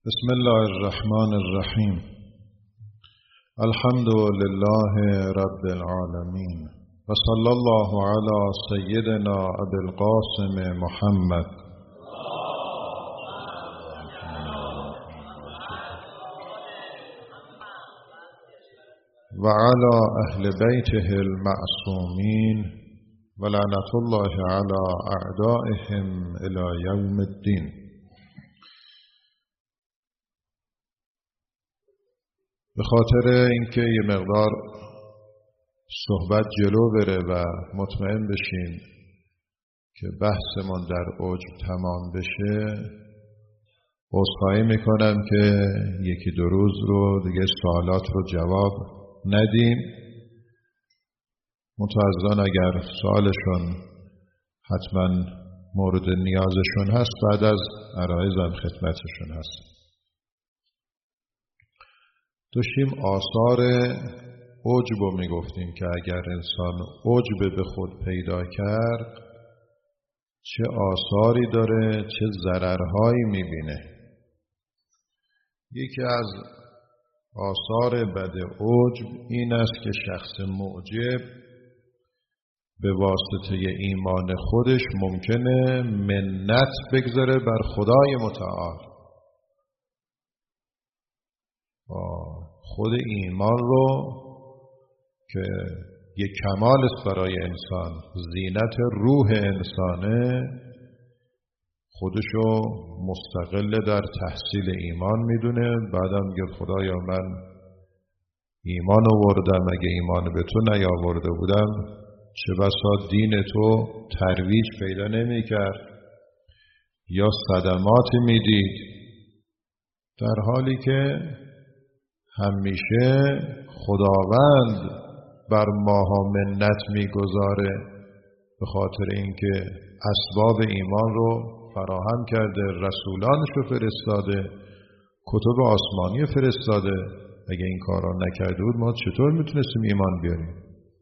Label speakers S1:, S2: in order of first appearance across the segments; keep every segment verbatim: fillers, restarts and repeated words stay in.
S1: بسم الله الرحمن الرحیم. الحمد لله رب العالمین و صلی الله علی سیدنا ابی القاسم محمد و علی اهل بیته المعصومین و لعنت الله علی اعدائهم الی یوم الدین. به خاطر اینکه یه مقدار صحبت جلو بره و مطمئن بشین که بحثمون در عجب تمام بشه، عذرخواهی میکنم که یکی دو روز رو دیگه سوالات رو جواب ندیم. متأسفانه اگر سوالشون حتما مورد نیازشون هست، بعد از عرایزم خدمتشون هست. داشتیم آثار عجب رو میگفتیم که اگر انسان عجب به خود پیدا کرد چه آثاری داره، چه ضررهایی میبینه. یکی از آثار بد عجب این است که شخص معجب به واسطه ایمان خودش ممکنه منت بگذاره بر خدای متعال. خود ایمان رو که یک کمال است برای انسان، زینت روح انسانه، خودشو مستقل در تحصیل ایمان میدونه. بعدم میگه خدایا من ایمان آوردم، اگه ایمان به تو نیاورده بودم چه بسا دین تو ترویج پیدا نمیکرد یا صدماتی میدید، در حالی که همیشه خداوند بر ماها منت میگذاره به خاطر اینکه اسباب ایمان رو فراهم کرده، رسولانش رو فرستاده، کتب آسمانی فرستاده. اگه این کارا نکرده بود ما چطور میتونستیم ایمان بیاریم؟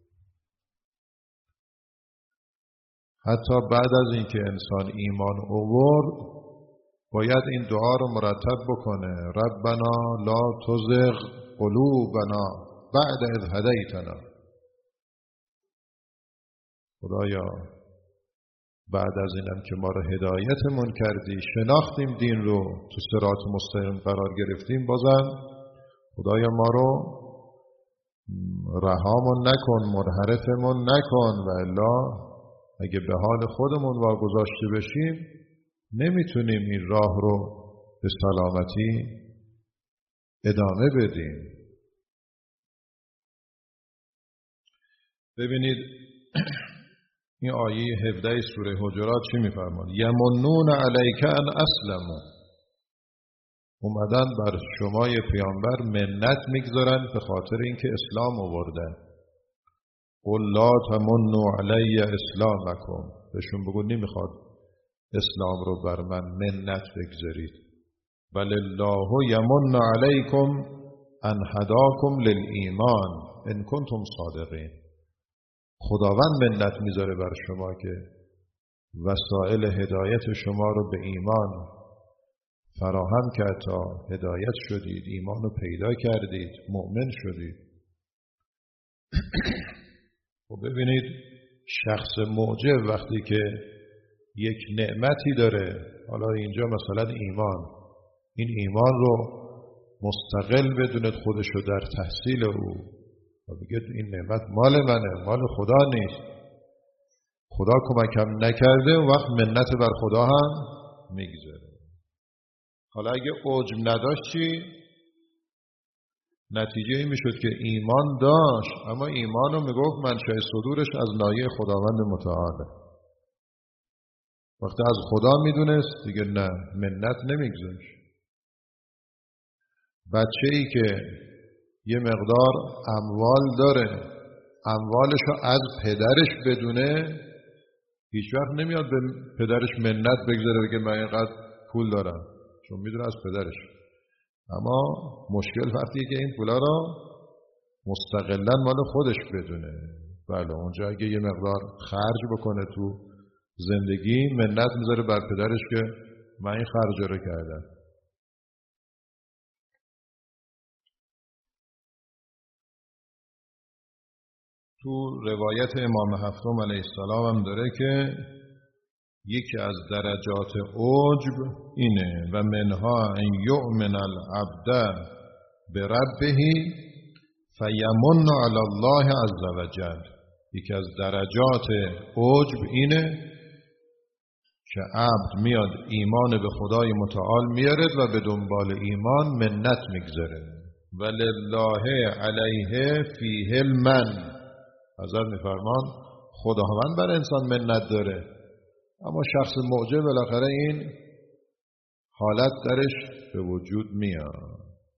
S1: حتی بعد از اینکه انسان ایمان آورد باید این دعا رو مرتب بکنه: ربنا لا تزغ قلوبنا بعد اذ هدیتنا. خدایا بعد از اینم که ما رو هدایتمون کردی، شناختیم دین رو، تو صراط مستقیم قرار گرفتیم، بازم خدایا ما رو رهامون نکن، منحرفمون نکن، و الا اگه به حال خودمون واگذاشته بشیم نمیتونیم این راه رو به سلامتی ادامه بدیم. ببینید این آیه هفده سوره حجرات چی میفرماد؟ یمنون علیک ان اسلموا. اومدن بر شمای پیامبر منت میگذارن به خاطر اینکه اسلام آوردن. قل لا تمنوا علی اسلامکم. بهشون بگو نمیخواد اسلام رو بر من منت بگذارید، بل الله یمن علیکم ان هداکم للایمان ان کنتم صادقین. خداوند منت میذاره بر شما که وسایل هدایت شما رو به ایمان فراهم کرد تا هدایت شدید، ایمان رو پیدا کردید، مؤمن شدید. و ببینید شخص معجب وقتی که یک نعمتی داره، حالا اینجا مثلا ایمان، این ایمان رو مستقل بدوند خودش رو در تحصیل او و بگه این نعمت مال منه، مال خدا نیست، خدا کمکم نکرده، و وقت منت بر خدا هم میگذاره. حالا اگه عجب نداشت چی؟ نتیجه این میشد که ایمان داشت اما ایمان رو میگفت منشأ صدورش از نایه خداوند متعاله. وقتی از خدا میدونست دیگه نه، منت نمیگذاشت. بچه ای که یه مقدار اموال داره، اموالش رو از پدرش بدونه، هیچ وقت نمیاد به پدرش منت بگذاره بگه من اینقدر پول دارم، چون میدونه از پدرش. اما مشکل وقتیه که این پولا رو مستقلا مال خودش بدونه. بله اونجا اگه یه مقدار خرج بکنه تو زندگی، منت میذاره بر پدرش که من این خرج رو کردم. تو روایت امام هفتم علیه السلام هم داره که یکی از درجات عجب اینه و منها ان یؤمن العبد بربه فیمن علی الله عز وجل. یکی از درجات عجب اینه که عبد میاد ایمان به خدای متعال میارد و به دنبال ایمان منت میگذاره. ولله علیه فیه المن. حضرت میفرمان خداوند بر انسان منت داره، اما شخص معجب بالاخره این حالت درش به وجود میاد.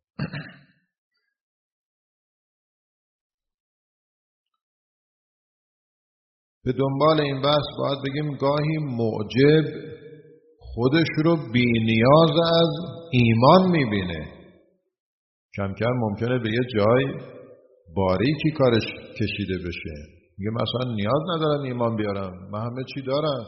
S1: به دنبال این بحث باید بگیم گاهی معجب خودش رو بی نیاز از ایمان میبینه. کم کم ممکنه به یه جای باریکی کارش کشیده بشه، میگه مثلا نیاز ندارم ایمان بیارم، من همه چی دارم.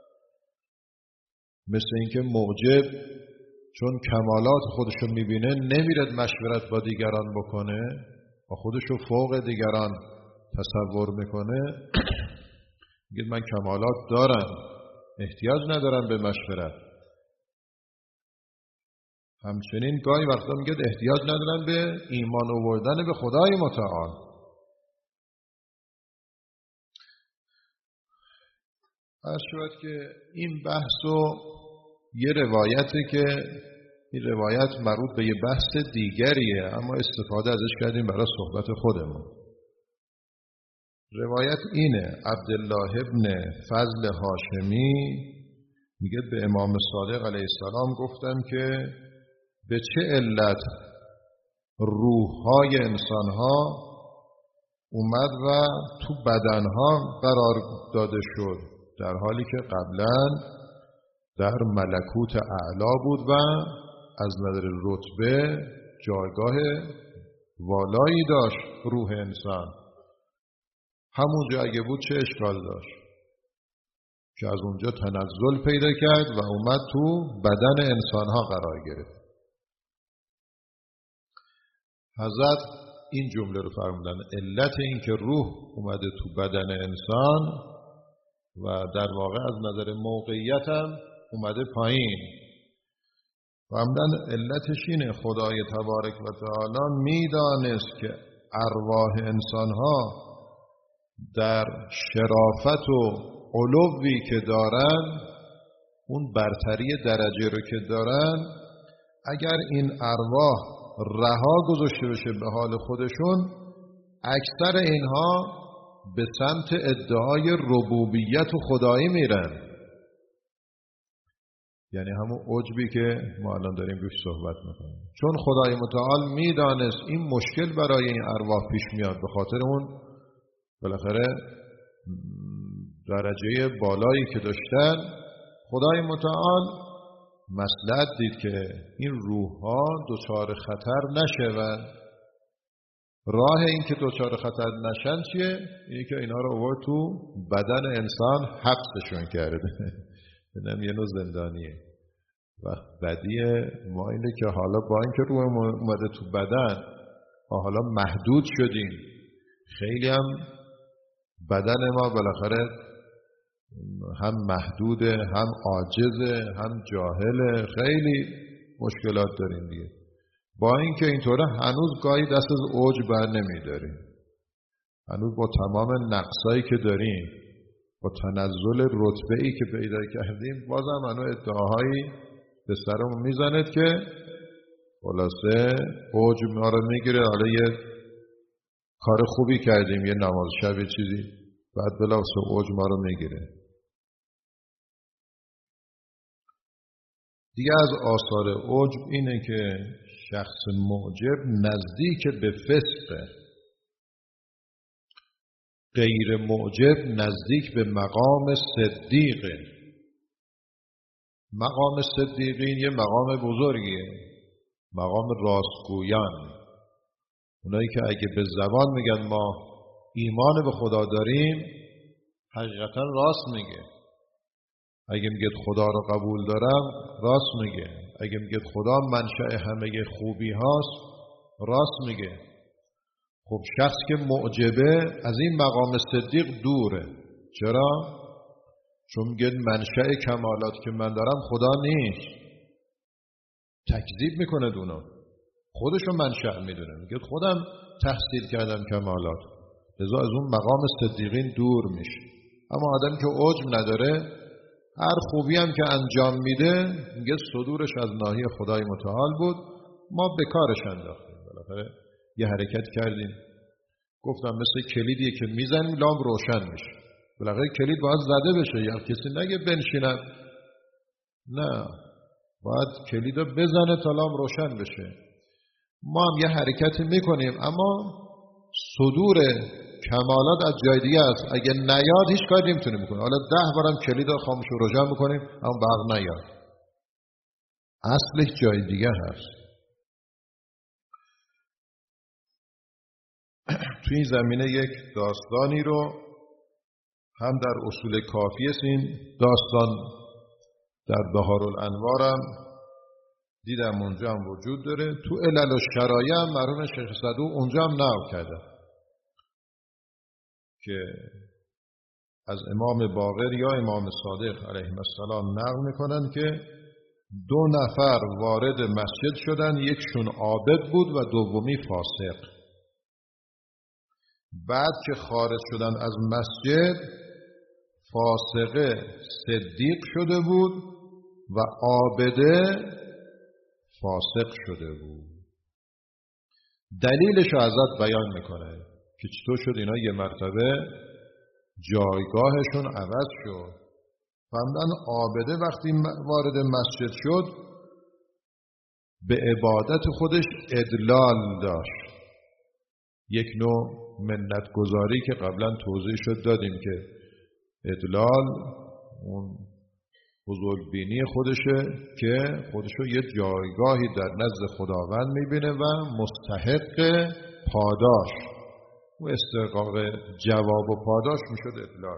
S1: مثل اینکه معجب چون کمالات خودش رو میبینه نمیرد مشورت با دیگران بکنه و خودش رو فوق دیگران تصور میکنه، میگه من کمالات دارم، احتیاج ندارم به مشورت. همچنین گاهی وقتا میگه احتیاج ندارم به ایمان آوردن به خدای متعال. عرض شود که این بحثو یه روایته که این روایت مربوط به یه بحث دیگریه، اما استفاده ازش کردیم برای صحبت خودمون. روایت اینه: عبدالله ابن فضل هاشمی میگه به امام صادق علیه السلام گفتم که به چه علت روح‌های انسان‌ها اومد و تو بدن‌ها قرار داده شد، در حالی که قبلا در ملکوت اعلا بود و از نظر رتبه جایگاه والایی داشت. روح انسان همونجا اگه بود چه اشکال داشت که از اونجا تنزل پیدا کرد و اومد تو بدن انسان‌ها قرار گرفت. حضرت این جمله رو فرمودن: علت این که روح اومده تو بدن انسان و در واقع از نظر موقعیت هم اومده پایین، فرمودن علتش اینه خدای تبارک و تعالی میدانست که ارواح انسان‌ها در شرافت و علوی که دارن، اون برتری درجه رو که دارن، اگر این ارواح رها گذاشته بشه به حال خودشون، اکثر اینها به سمت ادعای ربوبیت و خدایی میرن. یعنی همون عجبی که ما الان داریم روش صحبت میکنیم. چون خدای متعال میدانست این مشکل برای این ارواح پیش میاد، به خاطر اون بالاخره درجه بالایی که داشتن، خدای متعال مصلحت دید که این روح‌ها دچار خطر نشوند. راه این که دچار خطر نشن چیه؟ اینه که اینا رو آورد تو بدن انسان حبسشون کرده. اینم یه نوع زندانیه. و بدیه ما اینه که حالا با اینکه روح اومده تو بدن حالا محدود شدیم، خیلی هم بدن ما بالاخره هم محدوده، هم عاجزه، هم جاهله، خیلی مشکلات داریم دیگه. با اینکه اینطوره هنوز گاهی دست از اوج بر نمیداریم، هنوز با تمام نقصایی که داریم، با تنزل رتبه‌ای که پیدا کردیم، بازم هنوز ادعاهایی به سرمون میزند که خلاصه اوج ما رو میگیره. حالا یه کار خوبی کردیم، یه نماز شب یه چیزی، بعد بلافاصله اوج ما رو میگیره. دیگه از آثار عجب اینه که شخص معجب نزدیک به فسقه، غیر معجب نزدیک به مقام صدیقه. مقام صدیقین یه مقام بزرگیه، مقام راستگویان، اونایی که اگه به زبان میگن ما ایمان به خدا داریم، حقیقتا راست میگه. اگه میگه خدا رو قبول دارم، راست میگه. اگه میگه خدا منشأ همه خوبی هاست، راست میگه. خب شخص که معجبه از این مقام صدیق دوره. چرا؟ چون میگه منشأ کمالات که من دارم خدا نیست، تکذیب میکنه دونو، خودشو منشأ میدونه، میگه خودم تحصیل کردم کمالات، لذا از اون مقام صدیقین دور میشه. اما آدم که عجب نداره، هر خوبی هم که انجام میده میگه صدورش از ناحیه خدای متعال بود، ما به کارش انداختیم، بالاخره یه حرکت کردیم. گفتم مثل کلیدیه که میزنیم لامپ روشن میشه، بالاخره کلید باید زده بشه، یا کسی نگه بنشینم، نه، باید کلید رو بزنه تا لامپ روشن بشه. ما هم یه حرکتی میکنیم، اما صدور کمالات از جای دیگه است. اگه نیاد هیچ کاری نمیتونیم بکنیم. حالا ده بارم کلید رو خاموش و روشن میکنیم اما برق نیاد، اصلش جای دیگه هست. تو این زمینه یک داستانی رو هم در اصول کافی است، این داستان در بهارالانوارم دیدم اونجا هم وجود داره، تو علل و شرایع هم مرحوم شیخ صدوق اونجا هم نقل کرده که از امام باقر یا امام صادق علیهم السلام نقل میکنن که دو نفر وارد مسجد شدن، یکشون عابد بود و دومی فاسق. بعد که خارج شدن از مسجد، فاسقه صدیق شده بود و عابده فاسق شده بود. دلیلش رو ازت بیان میکنه که چطور شد اینا یه مرتبه جایگاهشون عوض شد. فهمدن عابده وقتی وارد مسجد شد به عبادت خودش ادلال داشت، یک نوع منت گذاری که قبلا توضیح شد دادیم که ادلال اون بزرگبینی خودشه که خودشو یه جایگاهی در نزد خداوند میبینه و مستحق پاداش و استحقاق جواب و پاداش میشد ادلال.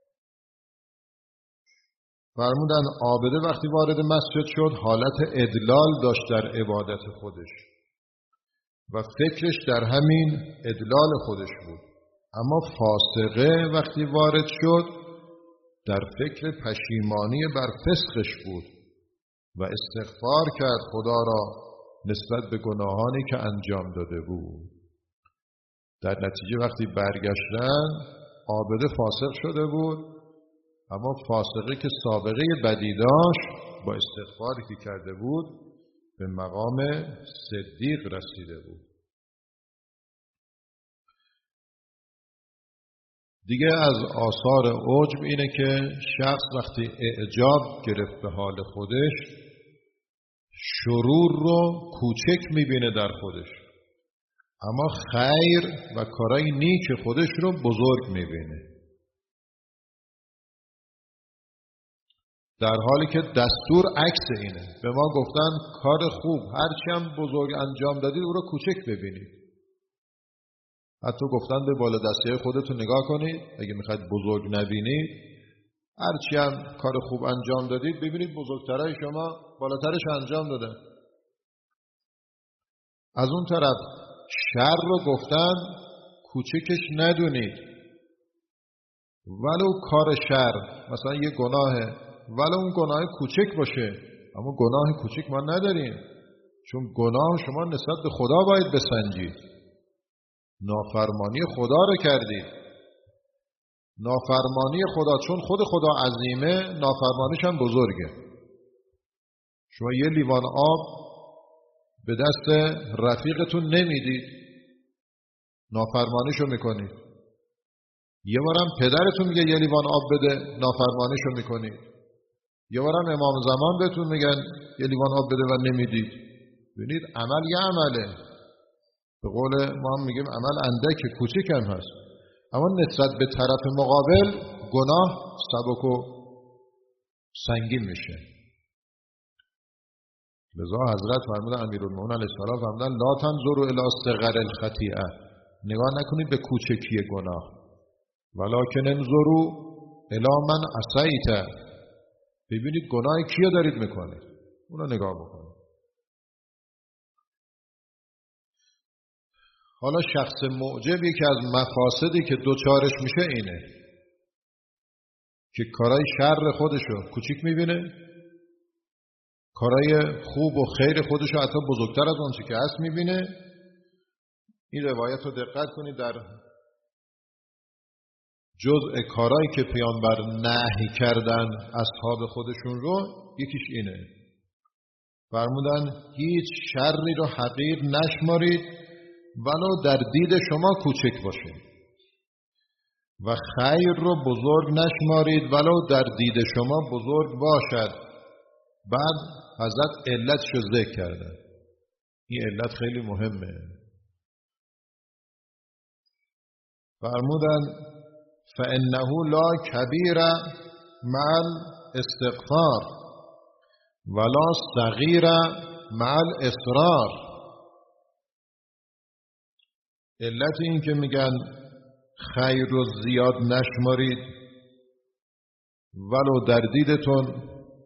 S1: فرمودن عابده وقتی وارد مسجد شد حالت ادلال داشت در عبادت خودش و فکرش در همین ادلال خودش بود. اما فاسقه وقتی وارد شد در فکر پشیمانی بر فسقش بود و استغفار کرد خدا را نسبت به گناهانی که انجام داده بود. در نتیجه وقتی برگشتن عابده فاسق شده بود، اما فاسقه که سابقه بدی داشت با استغفاری که کرده بود به مقام صدیق رسیده بود. دیگه از آثار عجب اینه که شخص وقتی اعجاب گرفت به حال خودش شرور رو کوچک میبینه در خودش، اما خیر و کارهای نیک خودش رو بزرگ میبینه، در حالی که دستور عکس اینه. به ما گفتن کار خوب هرچی هم بزرگ انجام دادید او رو کوچک ببینید. حتی گفتن به بالا دسته خودتون نگاه کنید، اگه میخواید بزرگ نبینید هرچی هم کار خوب انجام دادید ببینید بزرگترهای شما بالاترش انجام داده. از اون طرف شر رو گفتن کوچکش ندونید، ولو کار شر مثلا یه گناهه، ولو اون گناه کوچک باشه، اما گناه کوچک ما نداریم، چون گناه شما نسبت به خدا باید بسنجید. نافرمانی خدا رو کردید، نافرمانی خدا، چون خود خدا عظیمه نافرمانیش هم بزرگه. شما یه لیوان آب به دست رفیقتون نمیدید، نافرمانیشو میکنید. یه بارم پدرتون میگه یه لیوان آب بده، نافرمانیشو میکنید. یه بارم امام زمان بهتون میگن یه لیوان آب بده و نمیدید. ببینید عمل یه عمله، به قول ما هم میگیم عمل اندک کوچیک هم هست، اما نسبت به طرف مقابل گناه سبک و سنگین میشه. لذا حضرت فرمودن امیرالمومنین علیه السلام فرمودن لا تنظروا الی صغر الخطیئه، نگاه نکنید به کوچکی گناه، ولکن انظروا الی من عصیت، ببینید گناه کیو دارید میکنید، اونو نگاه بکنید. حالا شخص معجب که از مفاسدی که دوچارش میشه اینه که کارای شر خودشو کوچیک میبینه، کارای خوب و خیر خودشو حتی بزرگتر از اون چی که هست میبینه. این روایت رو دقت کنید، در جزء کارهایی که پیامبر نهی کردن اصحاب خودشون رو یکیش اینه، فرمودن هیچ شری رو حقیر نشمارید ولو در دید شما کوچک باشه و خیر رو بزرگ نشمارید ولو در دید شما بزرگ باشد. بعد حضرت علتش رو ذکر کردن. این علت خیلی مهمه. فرمودن فإنه لا کبیر مع الاستغفار ولا صغیر مع الاصرار. علت این که میگن خیر رو زیاد نشمارید ولو در دیدتون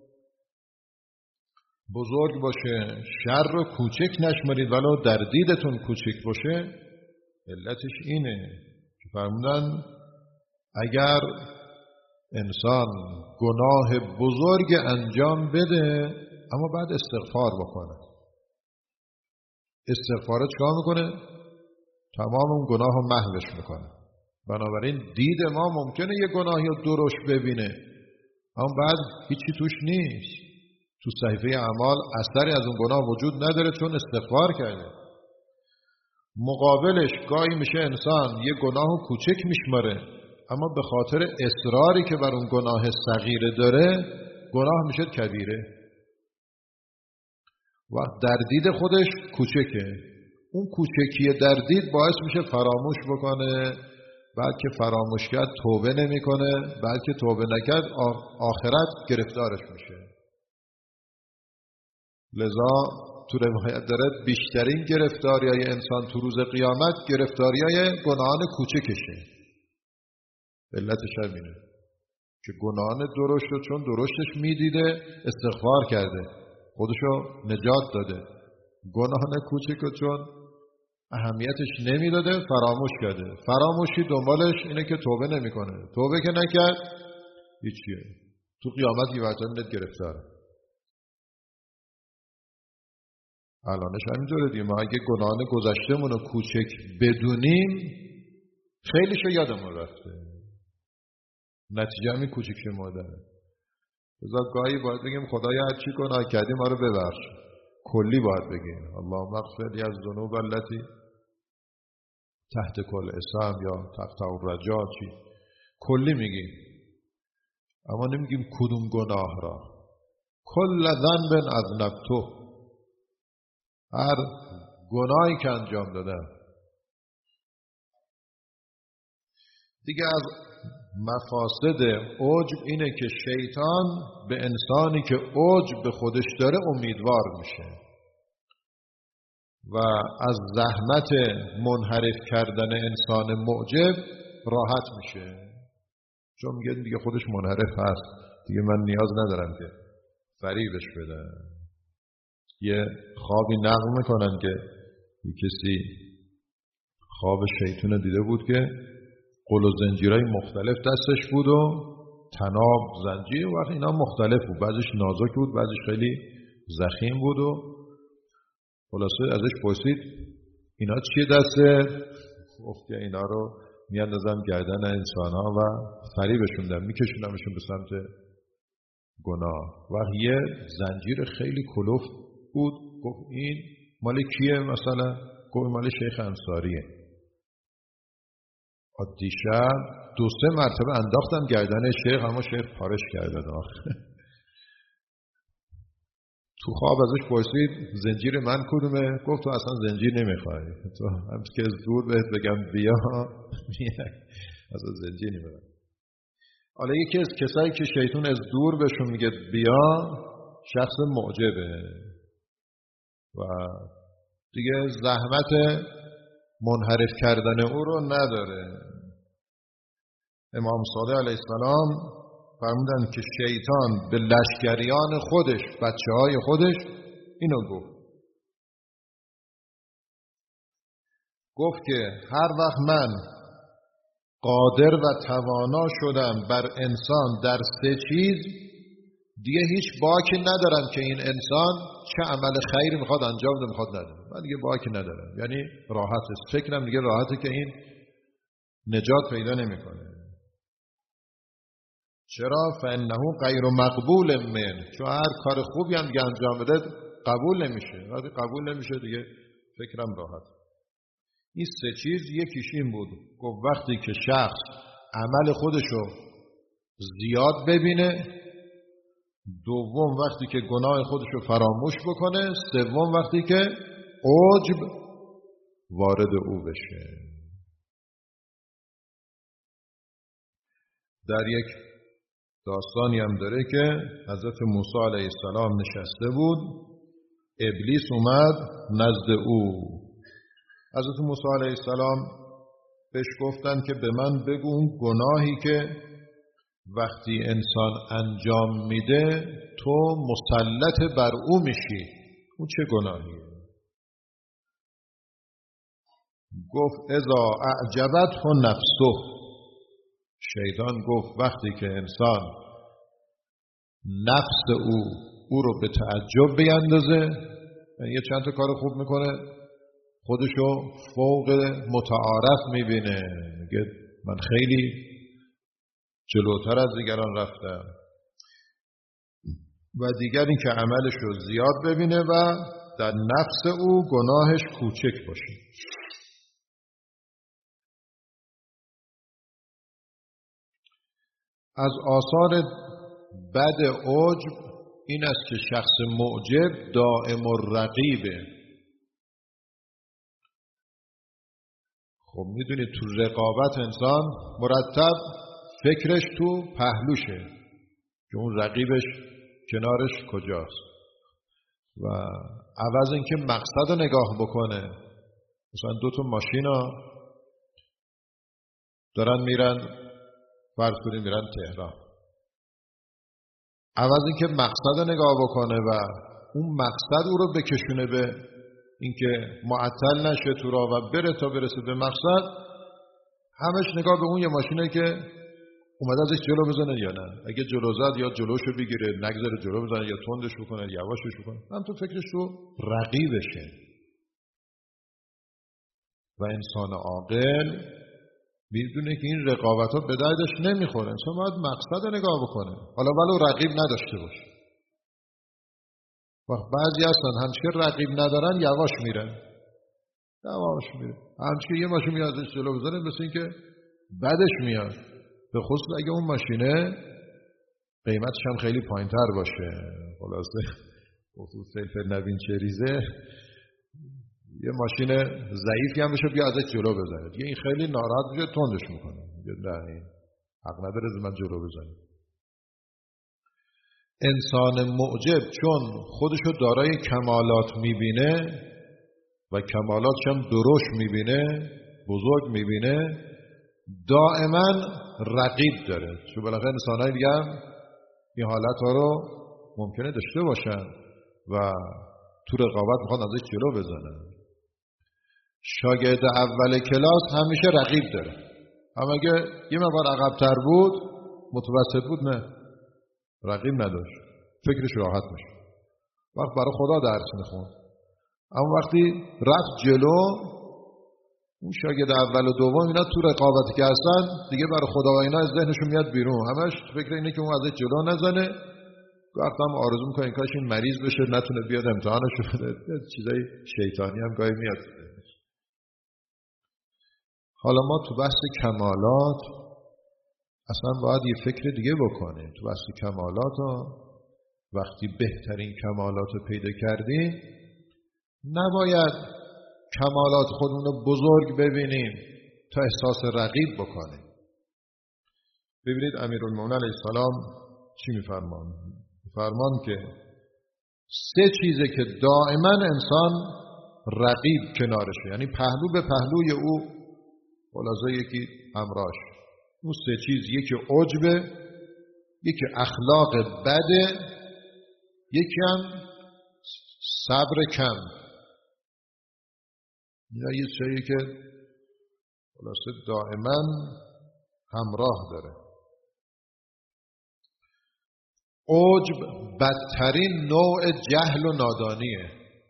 S1: بزرگ باشه، شر رو کوچک نشمارید ولو در دیدتون کوچک باشه، علتش اینه که فرمودن اگر انسان گناه بزرگ انجام بده اما بعد استغفار بکنه، استغفار چیکار میکنه؟ تمام اون گناه رو محوش میکنه. بنابراین دید ما ممکنه یه گناهی رو درش ببینه اما بعد هیچی توش نیست، تو صحیفه اعمال اثری از اون گناه وجود نداره چون استغفار کرده. مقابلش گاهی میشه انسان یه گناه کوچک میشماره اما به خاطر اصراری که بر اون گناه صغیره داره گناه میشه کبیره و در دید خودش کوچکه. اون کوچکی در دید باعث میشه فراموش بکنه، بعد که فراموش کرد توبه نمیکنه، بعد که توبه نکرد آخرت گرفتارش میشه. لذا تو روایت داره بیشترین گرفتاریای انسان تو روز قیامت گرفتاریای گناهان کوچکشه. علتش همینه که گناهان درشت رو چون درشتش میدیده استغفار کرده، خودشو نجات داده. گناهان کوچک رو چون اهمیتش نمیداده فراموش کرده. فراموشی دنبالش اینه که توبه نمیکنه. توبه که نکرد هیچیه، تو قیامت یه وقتا گرفتاره. الانش همینطوره دیگه. ما اگه گناهان گذشتمون رو کوچک بدونیم خیلیشو یادمون رفته، نتیجه همین کوچک شمردنه. بذار گاهی باید بگیم خدایا هر چی گناه کردیم ما رو ببخش. کلی باید بگیم اللهم اغفر لی الذنوب التي تحت کل اسم یا تقطع الرجا، چی کلی میگیم اما نمیگیم کدوم گناه را. کل ذنب اذنبته، هر گناهی که انجام دادم. دیگه از مفاسد عجب اینه که شیطان به انسانی که عجب به خودش داره امیدوار میشه و از زحمت منحرف کردن انسان معجب راحت میشه، چون میگه دیگه خودش منحرف هست، دیگه من نیاز ندارم که فریبش بدم. یه خوابی نقل میکنن که یه کسی خواب شیطان دیده بود که قل و زنجیرهای مختلف دستش بود و طناب زنجیر و اینا مختلف بود، بعضیش نازک بود بعضیش خیلی ضخیم بود و خلاصه ازش پرسید اینا چیه دسته؟ گفت که اینا رو میاندازم گردن انسان ها و فریبشون دم میکشونمشون به سمت گناه. و یه زنجیر خیلی کلوف بود، گفت این مال کیه مثلا؟ گفت مال شیخ انصاریه. دیشب دو سه مرتبه انداختم گردن شیخ اما شیخ پارش کرده داخل. تو خواب ازش پرسید زنجیر من کدومه؟ گفت تو اصلا زنجیر نمیخوای، تو هم که زور بهت بگم بیا میای، اصلا زنجیر نمیخوای. حالا یکی از کسایی که شیطان از دور بهشون میگه بیا شخص معجبه و دیگه زحمت منحرف کردن او رو نداره. امام صادق علیه السلام فرمودن که شیطان به لشکریان خودش، بچه های خودش اینو گفت گفت که هر وقت من قادر و توانا شدم بر انسان در سه چیز، دیگه هیچ باکی ندارم که این انسان چه عمل خیری میخواد انجام ده میخواد نده. من دیگه باکی ندارم، یعنی راحت است. فکرم دیگه راحته که این نجات پیدا نمیکنه. چرا؟ فانه غیر مقبول من، چون هر کار خوبی هم دیگه انجام بده قبول نمیشه. وقتی قبول نمیشه دیگه فکرم راحت. این سه چیز یکیش این بود، گفت وقتی که شخص عمل خودشو زیاد ببینه، دوم وقتی که گناه خودشو فراموش بکنه، سوم وقتی که عجب وارد او بشه. در یک داستانی هم داره که حضرت موسی علیه السلام نشسته بود، ابلیس اومد نزد او. حضرت موسی علیه السلام بهش گفتن که به من بگو اون گناهی که وقتی انسان انجام میده تو مسلط بر او میشی، اون چه گناهیه؟ گفت اذا اعجبته نفسه. شیطان گفت وقتی که انسان نفس او او رو به تعجب بیندازه، یه چند تا کار خوب میکنه، خودشو فوق متعارف میبینه، میگه من خیلی جلوتر از دیگران رفتم، و دیگری که عملش رو زیاد ببینه و در نفس او گناهش کوچک باشه. از آثار بد عجب این است که شخص معجب دائم الرقیبه. خب میدونید تو رقابت انسان مرتب فکرش تو پهلوشه که اون رقیبش کنارش کجاست، و عوض اینکه مقصد رو نگاه بکنه، مثلا دو تا ماشینا دارن میرن، فرض کنیم میرن تهران، عوض اینکه مقصد رو نگاه بکنه و اون مقصد او رو بکشونه به اینکه معطل نشه تو راه و بره تا برسه به مقصد، همش نگاه به اون یه ماشینه که اومده ازش جلو بزنه یا نه. اگه جلو زد یا جلوشو بگیره، نگذاره جلو بزنه، یا تندش بکنه یا یواشش بکنه. هم تو فکرش تو رقیبشه. و انسان عاقل میدونه که این رقابت‌ها به دردش نمیخوره. انسان باید مقصد رو نگاه بکنه، حالا ولو رقیب نداشته باشه. وقت بعضی هستن همچه رقیب ندارن یواش میرن، یواش میره، همچه یه ماشین میاد ازش جلو بزنه مثل این که بدش میاد، به خصوص اگه اون ماشینه قیمتش هم خیلی پایین‌تر باشه. خلاصه خصوص فلفل نوین چریزه یه ماشین ضعیفی هم بشه بیا ازش جلو بزنه، دیگه این خیلی ناراحت میشه، تندش میکنه، میگه نه این حق نداره از من جلو بزنه. انسان معجب چون خودشو دارای کمالات میبینه و کمالاتش هم درشت میبینه، بزرگ میبینه، دائما رقیب داره. چون بالاخره انسان‌های دیگه هم این حالت‌ها رو ممکنه داشته باشن و تو رقابت میخوان ازش جلو بزنن. شاگرد اول کلاس همیشه رقیب داره، اما اگه یه مقدار عقب‌تر بود، متوسط بود، نه رقیب نداشت، فکرش راحت میشه، وقت برای خدا درس میخوند. اما وقتی رفت جلو، اون شاگرد اول و دوم اینا تو رقابتی که هستن دیگه برای خدا و اینا از ذهنشون میاد بیرون، همش فکر اینه که اون ازش جلو نزنه. وقتی هم آرزو میکنه این کاش این مریض بشه نتونه بیاد امتحانشو بده، چیزای شیطانی هم گاهی میاد. حالا ما تو بحث کمالات اصلا باید یه فکر دیگه بکنیم. تو بحث کمالات ها وقتی بهترین کمالات رو پیدا کردیم، نباید کمالات خودمون رو بزرگ ببینیم تا احساس رقیب بکنیم. ببینید امیرالمومنین علیه السلام چی میفرمان؟ میفرمان که سه چیزه که دائما انسان رقیب کنارشه، یعنی پهلو به پهلوی او خلاصه یکی همراهش. اون سه چیز، یکی عجبه، یکی اخلاق بده، یکی هم صبر کم. اینا یه چیزی که خلاصه دائما همراه داره. عجب بدترین نوع جهل و نادانیه.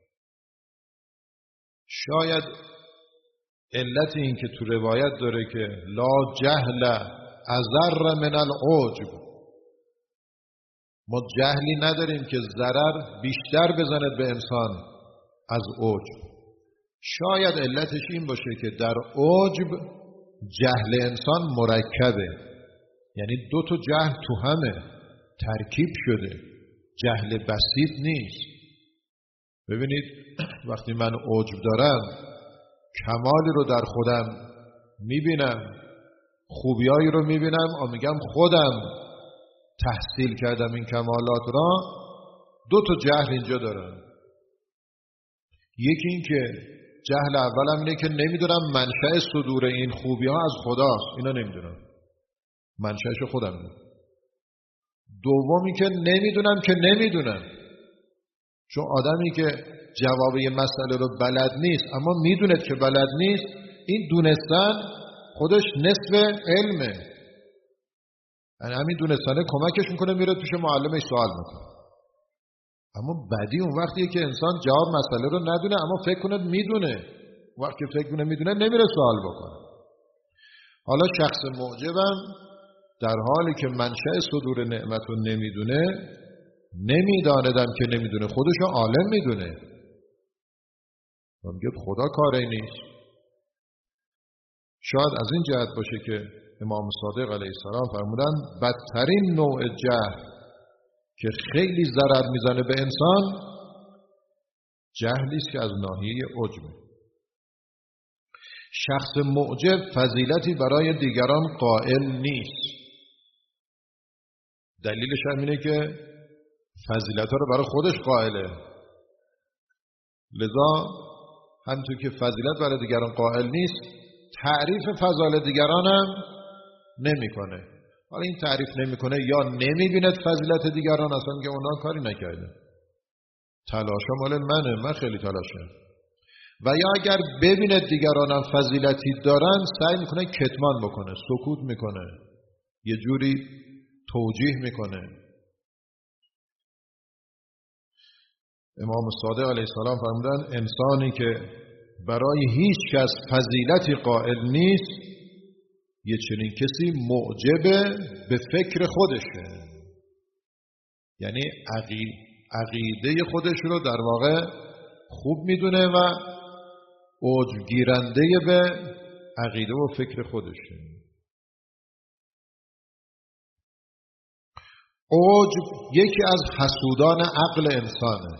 S1: شاید علت این که تو روایت داره که لا جهل اضر من العجب، ما جهلی نداریم که ضرر بیشتر بزند به انسان از عجب. شاید علتش این باشه که در عجب جهل انسان مرکبه، یعنی دو تا جهل تو همه ترکیب شده، جهل بسیط نیست. ببینید وقتی من عجب دارم کمالی رو در خودم میبینم، خوبیایی رو میبینم و میگم خودم تحصیل کردم این کمالات را، دو تا جهل اینجا دارم. یکی این که جهل اولم اینه که نمیدونم منشأ صدور این خوبی ها از خداست، اینا نمیدونم، منشأش خودم میدونم. دومی که نمیدونم که نمیدونم، چون آدمی که جواب یه مسئله رو بلد نیست اما میدوند که بلد نیست، این دونستن خودش نصف علمه. یعنی همین دونستنه کمکش میکنه میره توش معلمش سوال میکنه. اما بدی اون وقتیه که انسان جواب مسئله رو ندونه اما فکر کنه میدونه. وقتی که فکر کنه میدونه نمیره سوال بکنه. حالا شخص معجبم در حالی که منشأ صدور نعمت رو نمیدونه، نمیداندم که نمیدونه، خودشو عالم میدونه و میگه خدا کاری نیست. شاید از این جهت باشه که امام صادق علیه السلام فرمودن بدترین نوع جهل که خیلی ضرر میزنه به انسان جهلی است که از ناحیه عجبه. شخص معجب فضیلتی برای دیگران قائل نیست. دلیلش هم اینه که فضیلت‌ها رو برای خودش قائله. لذا همونطور که فضیلت برای دیگران قائل نیست، تعریف فضایل دیگران هم نمی‌کنه. حالا این تعریف نمی‌کنه یا نمی‌بیند فضیلت دیگران، اصلا میگه اونا کاری نکرده، تلاشا مال منه، من خیلی تلاشم. و یا اگر ببیند دیگران هم فضیلتی دارن سعی میکنه کتمان بکنه، سکوت میکنه، یه جوری توجیه میکنه. امام صادق علیه السلام فرمودن انسانی که برای هیچ کس فضیلتی قائل نیست، یه چنین کسی معجب به فکر خودشه، یعنی عقیده خودش رو در واقع خوب میدونه و عجب گیرنده به عقیده و فکر خودشه. عجب یکی از حسودان عقل انسانه.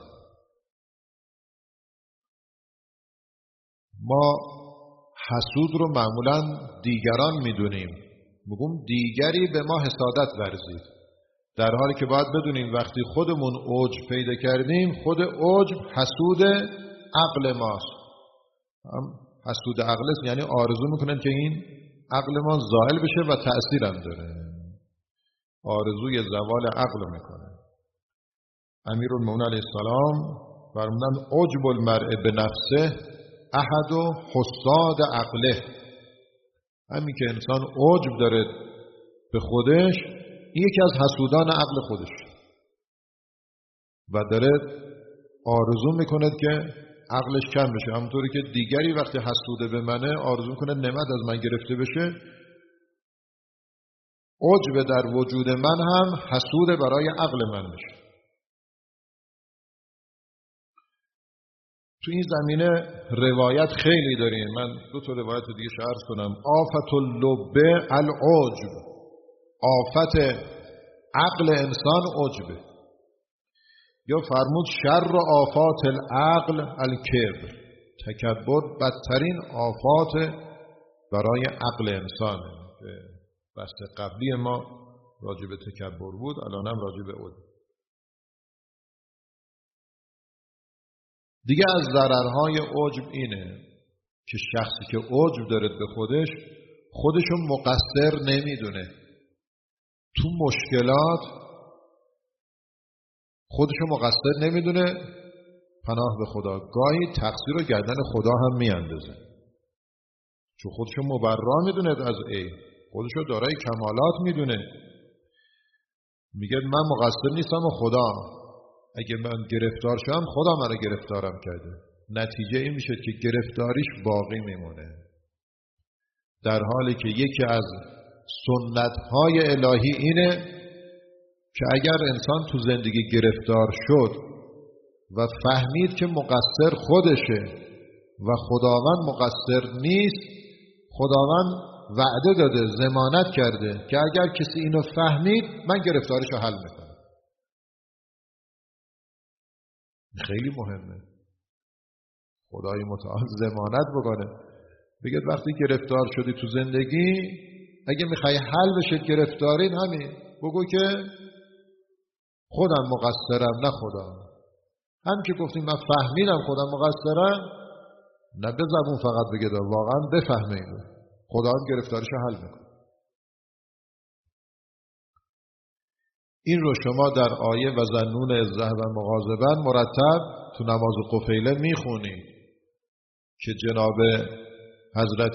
S1: ما حسود رو معمولاً دیگران میدونیم، میگم دیگری به ما حسادت ورزید، در حالی که باید بدونیم وقتی خودمون عجب پیدا کردیم، خود عجب حسود عقل ماست. هم حسود عقل است، یعنی آرزو میکنن که این عقل ما زائل بشه و تأثیر هم داره، آرزوی زوال عقل میکنه. امیرالمومنین علیه السلام فرمودن عجب المرء به نفسه احد و حساد عقله. همین که انسان عجب داره به خودش، این یکی از حسودان عقل خودش و داره آرزو میکنه که عقلش کم بشه. همونطوری که دیگری وقتی حسوده به منه آرزو میکنه نعمت از من گرفته بشه، عجب در وجود من هم حسود برای عقل من بشه. تو این زمینه روایت خیلی داریم. من دو تا روایت دیگه عرض کنم. آفت اللب العجب، آفت عقل انسان عجبه. یا فرمود شر آفات العقل الکبر، تکبر بدترین آفات برای عقل انسانه. بحث قبلی ما راجع به تکبر بود، الانم راجع به عجب. دیگه از ضررهای عجب اینه که شخصی که عجب داره به خودش، خودشو مقصر نمیدونه، تو مشکلات خودشو مقصر نمیدونه پناه به خدا. گاهی تقصیر رو گردن خدا هم میاندازه، چون خودشو مبرا میدونه از عیب، خودشو دارای کمالات میدونه. میگه من مقصر نیستم و خدا، اگه من گرفتار شدم خدا منو گرفتارم کرده. نتیجه این میشه که گرفتاریش باقی میمونه، در حالی که یکی از سنت‌های الهی اینه که اگر انسان تو زندگی گرفتار شد و فهمید که مقصر خودشه و خداوند مقصر نیست، خداوند وعده داده، ضمانت کرده که اگر کسی اینو فهمید من گرفتارشو حل میکنم. خیلی مهمه خدای متعال ضمانت بکنه، بگه وقتی گرفتار شدی تو زندگی، اگه میخوای حل بشه گرفتارین، همین بگو که خودم مقصرم نه خدا. هم که گفتیم من فهمیدم خودم مقصرم، نه به زبون فقط بگه دا، واقعا بفهمه اینو، خدا هم گرفتارشو حل میکنه. این رو شما در آیه و ظنون اذ ذهب مغاضبا مرتب تو نماز قفیله میخونید که جناب حضرت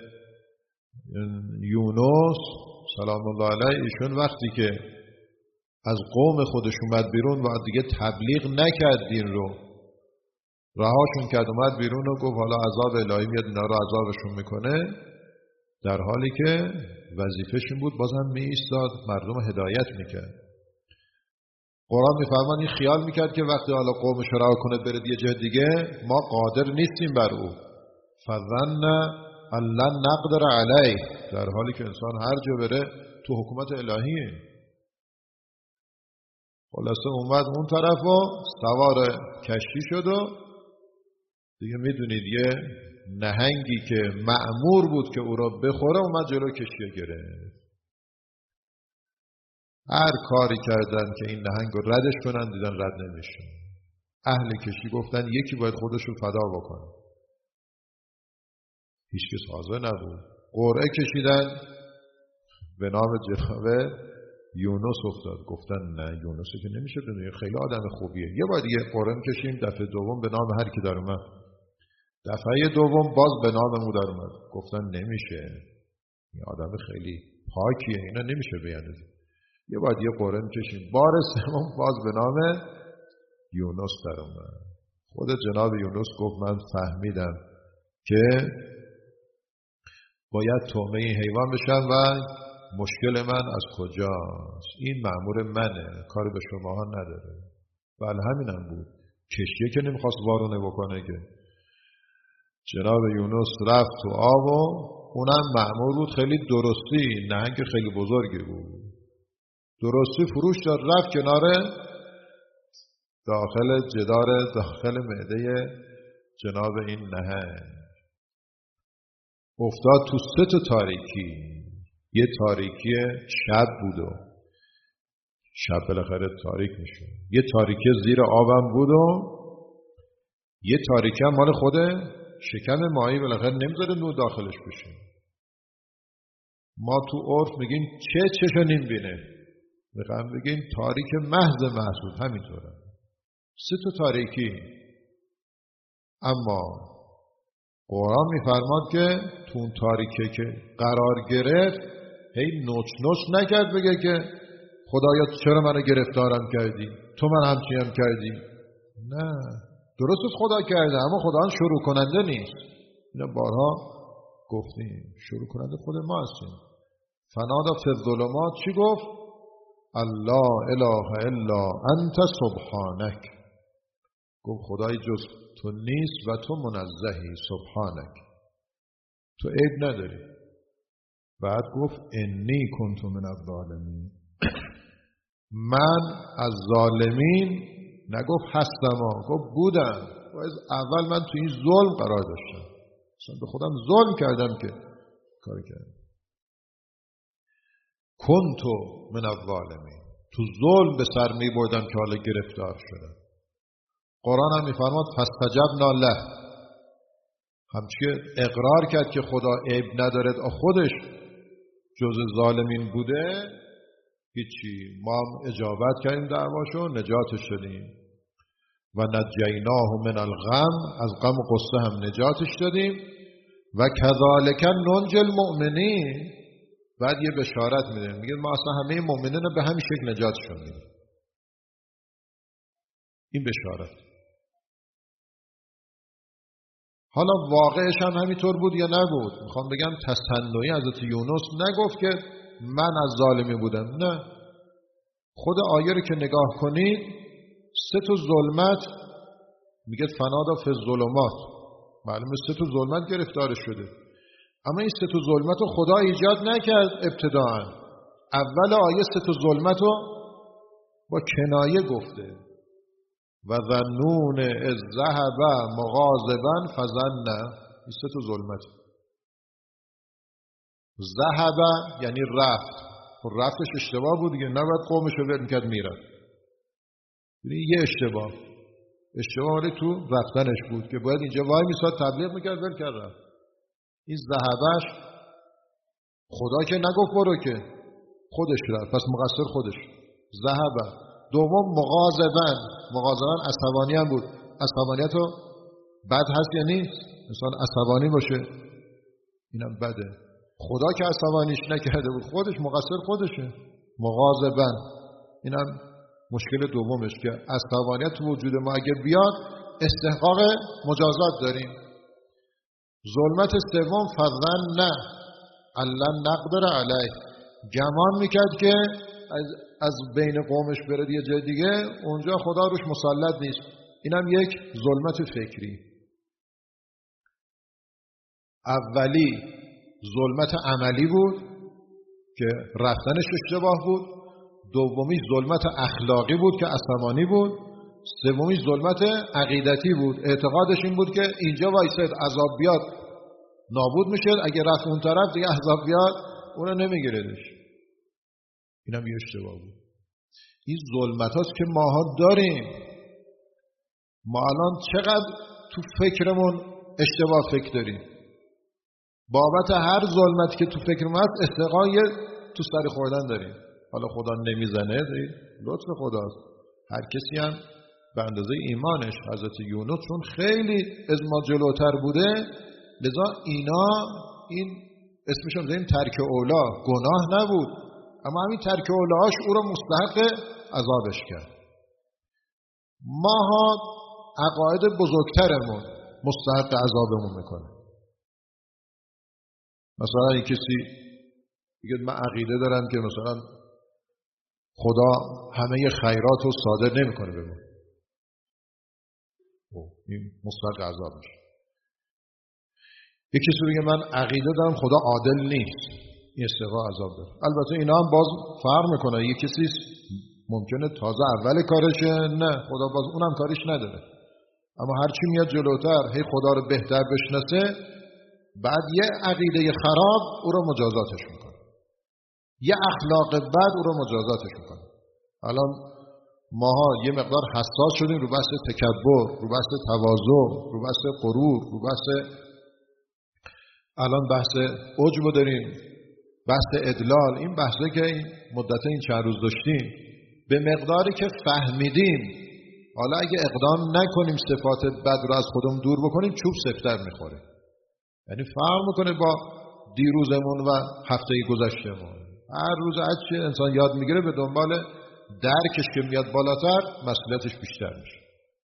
S1: یونس سلام الله علیه ایشون وقتی که از قوم خودش اومد بیرون و دیگه تبلیغ نکرد دین رو، رهاشون کرد، اومد بیرون و گفت حالا عذاب الهی میاد اینا رو عذابشون میکنه، در حالی که وظیفش این بود بازم می ایستاد مردم هدایت میکرد. قرآن میفرمان این خیال میکرد که وقتی حالا قومش رو رها کنه بره یه جای دیگه ما قادر نیستیم بر او، فظن ان لن نقدر علیه، در حالی که انسان هر جا بره تو حکومت الهیه. خلاصه اومد اون طرف و سوار کشتی شد و دیگه میدونید یه نهنگی که مأمور بود که او را بخوره اومد جلو کشتی گرفت. هر کاری کردن که این نهنگ رو ردش کنن دیدن رد نمیشه. اهل کشتی گفتن یکی باید خودش رو فدا بکنه، هیچ کس حاضر نبود. قرعه کشیدن، به نام جناب یونس افتاد. گفتن نه یونسی که نمیشه بدونی، خیلی آدم خوبیه، یه بار دیگه قرعه کشیم، دفعه دوم به نام هر کی در اومد، دفعه دوم باز به نام او در اومد. گفتن نمیشه، این آدم خیلی پاکیه، اینا نمیشه بیاندازی، یه بار دیگه قرعه کشیم. بار سوم باز به نام یونس در اومد. خود جناب یونس گفت من فهمیدم که باید طعمه این حیوان بشم و مشکل من از کجاست، این مأمور منه، کاری به شما ها نداره. بله همینم بود، کشتیه که نمیخواست وارونه بکنه که. جناب یونس رفت تو آب و اونم مأمور بود، خیلی درستی، نهنگ خیلی بزرگی بود، درستی فروش داد، رفت کنار داخل جدار داخل معده جناب این نهنگ، افتاد تو سه تا تاریکی. یه تاریکی شب بود و شب بالاخره تاریک میشه، یه تاریکی زیر آبم بود و یه تاریکی هم مال خود شکم ماهی، بالاخره نمیذاره نور داخلش بشه. ما تو عرف میگیم چه چشو نمیبینه، میخوام بگیم تاریک محض محسوس، همینطوره سه تا تاریکی. اما قرآن میفرماد که تو اون تاریکی که قرار گرفت هی نوچ نوچ نکرد بگه که خدایا چرا منو گرفتارم کردی، تو من همچین هم کردی. نه، درست خدا کرده، اما خدا هم شروع کننده نیست. اینا بارها گفتیم، شروع کننده خود ما هستیم. فنادا فی الظلمات چی گفت؟ الله اله الا انت سبحانک، گفت خدای جز تو نیست و تو منزهی، سبحانک، تو عیب نداری. بعد گفت انی کنت من الظالمین، من از ظالمین نگفت هستم، گفت بودم، و از اول من تو این ظلم قرار داشتم، اصلا به خودم ظلم کردم که کار کردم. کنت من الظالمین، تو ظلم به سر می بردم که حالا گرفتار شدم. قرآن هم میفرماد فاستجبنا له، همچنین اقرار کرد که خدا عیب ندارد، خودش جز ظالمین بوده، هیچی، ما هم اجابت کردیم دعواشو، نجاتش شدیم. و نجیناه من الغم، از غم و غصه هم نجاتش دادیم. و کذالک ننجی المؤمنین، بعد یه بشارت میدیم، میگه ما اصلا همه مؤمنین رو به همین شکل نجاتشون میدیم. این بشارت. حالا واقعش هم همینطور بود یا نبود؟ میخوام بگم تصنعی حضرت یونس نگفت که من از ظالمی بودم، نه. خود آیه رو که نگاه کنید، سه تا ظلمت میگه فنادا فی الظلمات، معلومه سه تا ظلمت گرفتار شده. اما این سه تا ظلمت رو خدا ایجاد نکرد ابتداءً. اول آیه سه تا ظلمت رو با کنایه گفته. و ظنون اذ ذهب مغاضبا فظن، این سه تا ظلمت. ذهب یعنی رفت، خب رفتش اشتباه بود دیگه، نباید قومش رو ول میکرد میرد. یه اشتباه اشتباه ولی تو رفتنش بود که باید اینجا وای میساد تبلیغ میکرد، ول کرد رفت. این ذهبش خدا که نگفت برو که، خودش رفت، پس مقصر خودش. ذهب. دوم مغاضبا، مغاضبا عصبانی هم بود. عصبانیت رو بد هست یا نیست؟ انسان عصبانی باشه اینم بده. خدا که عصبانیش نکرده بود، خودش مقصر خودشه. مغاضبا اینم مشکل دومش که عصبانیت تو وجود ما اگه بیاد استحقاق مجازات داریم. ظلمت سوم فظن نه الله نقدر علیه، گمان میکرد که از, از بین قومش بره یه جای دیگه، اونجا خدا روش مسلط نیست. اینم یک ظلمت فکری. اولی ظلمت عملی بود که رفتنش اشتباه بود. دومی ظلمت اخلاقی بود که عصبانی بود. سومی ظلمت عقیدتی بود، اعتقادش این بود که اینجا وایساد عذاب بیاد نابود میشه، اگه رفت اون طرف دیگه عذاب بیاد اون رو نمیگیردش. اینم یه اشتباه بود. این ظلمت هاست که ماها داریم. ما الان چقدر تو فکرمون اشتباه فکر داریم. بابت هر ظلمتی که تو فکرمون هست استحقاق تو سر خوردن داریم. حالا خدا نمیزنه، لطف خداست. هر کسی هم به اندازه ایمانش. حضرت یونس چون خیلی از ما جلوتر بوده، لذا اینا این اسمش هم زدیم ترک اولا، گناه نبود، اما همین ترک اولاهاش او را مستحق عذابش کرد. ماها عقاید بزرگترمون مستحق عذابمون میکنه. مثلا یک کسی میگه من عقیده دارم که مثلا خدا همه خیرات رو صادر نمیکنه به ما، این مستحق عذاب میشه. یک کسی میگه من عقیده دارم خدا عادل نیست، این استحقاق عذاب داره. البته اینا هم باز فرق میکنه. یک کسی ممکنه تازه اول کارشه، نه خدا باز اونم کارش نداره، اما هرچی میاد جلوتر هی خدا رو بهتر بشناسه، بعد یه عقیده خراب او رو مجازاتش میکنه، یه اخلاق بد او رو مجازاتش میکنه. الان ماها یه مقدار حساس شدیم رو بحث تکبر، رو بحث تواضع، رو بحث غرور، رو بحث الان بحث عجب داریم، بحث ادلال. این بحثه که این مدت این چند روز داشتیم، به مقداری که فهمیدیم حالا اگه اقدام نکنیم صفات بد رو از خودمون دور بکنیم، چوب سفتر میخوره. یعنی فرق میکنه با دیروزمون و هفته گذشتهمون. هر روز هرچی انسان یاد میگیره به دنبال درکش که میاد بالاتر، مسئولیتش بیشتر میشه.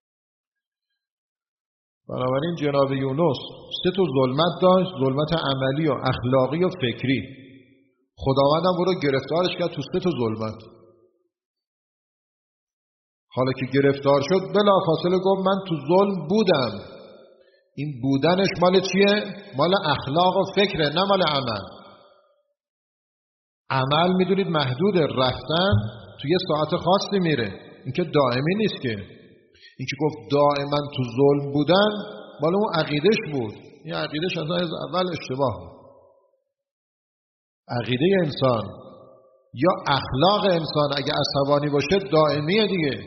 S1: بنابراین جناب یونس سه تا ظلمت داشت، ظلمت عملی و اخلاقی و فکری. خداوندم او رو گرفتارش کرد تو سه تا ظلمت. حالا که گرفتار شد بلافاصله گفت من تو ظلم بودم. این بودنش مال چیه؟ مال اخلاق و فکره، نه مال عمل. عمل میدونید محدود، رفتن تو یه ساعت خاصی میره، این که دائمی نیست که. این که گفت دائما تو ظلم بودن مال اون عقیدش بود. این عقیدش از اول اشتباه بود. عقیده انسان یا اخلاق انسان اگه عصبانی باشه دائمیه دیگه.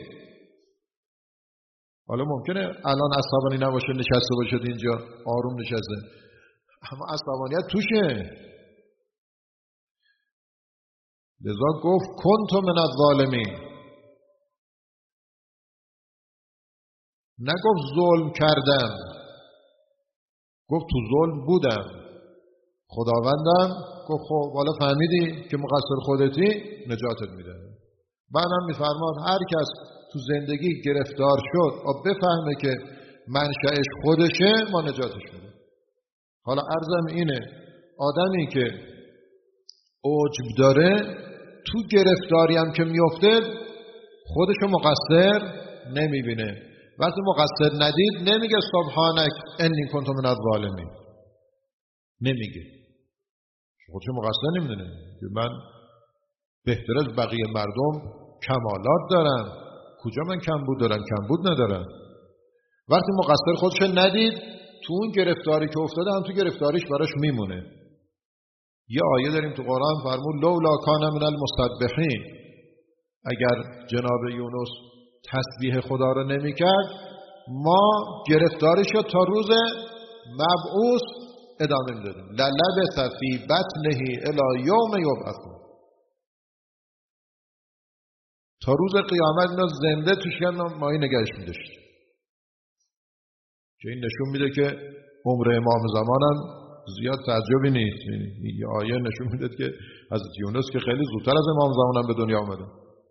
S1: حالا ممکنه الان عصبانی نباشه، نشسته باشه اینجا آروم نشسته، اما عصبانیت توشه. لذا گفت کنت من الظالمین. نگفت ظلم کردم، گفت تو ظلم بودم. خداوندم گفت خب حالا فهمیدی که مقصر خودتی، نجاتت میده. بعدم میفرماد هر کس تو زندگی گرفتار شد و بفهمه که منشأش خودشه، ما نجاتش میده. حالا عرضم اینه، آدمی که عجب داره تو گرفتاری هم که میفته خودشو مقصر نمیبینه. وقتی مقصر ندید نمیگه سبحانک انی کنت من الظالمین، نمیگه، خودشو مقصر نمیدونه که من بهتر از بقیه مردم کمالات دارم، کجا من کمبود دارم؟ کمبود ندارم. وقتی مقصر خودشو ندید تو اون گرفتاری که افتاده هم تو گرفتاریش براش میمونه. یه آیه داریم تو قرآن فرمود لولا کان من المسبحین، اگر جناب یونس تسبیح خدا رو نمی کرد ما گرفتارش رو تا روز مبعوث ادامه میدادیم. للبث فی بطنه الی یوم یبعثون، تا روز قیامت اینا زنده توش کردن ما این نگهش میداشت. که این نشون میده که عمر امام زمانم زیاد تعجبی نیست. یه آیه نشون میده که حضرت یونس که خیلی زودتر از امام زمانم به دنیا آمده.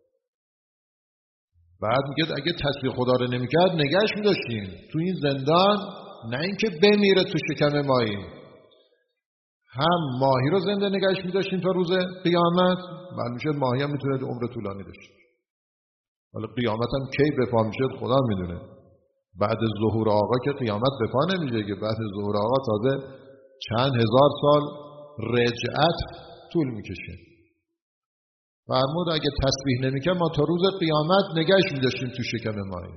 S1: بعد میگه اگه تسبیح خدا رو نمیکرد نگهش میداشتیم تو این زندان، نه اینکه بمیره تو شکم ماهی. هم ماهی رو زنده نگهش میداشتیم تا روز قیامت، معلوم شد ماهی هم میتونه عمر طولانی داشته. حالا قیامت هم کی به پا میشه خدا میدونه. بعد ظهور آقا که قیامت به پا نمیشه، که بعد ظهور آقا تازه چند هزار سال رجعت طول میکشه. فرمود اگه تسبیح نمیکرد ما تا روز قیامت نگهش میداشتیم تو شکم ماهی.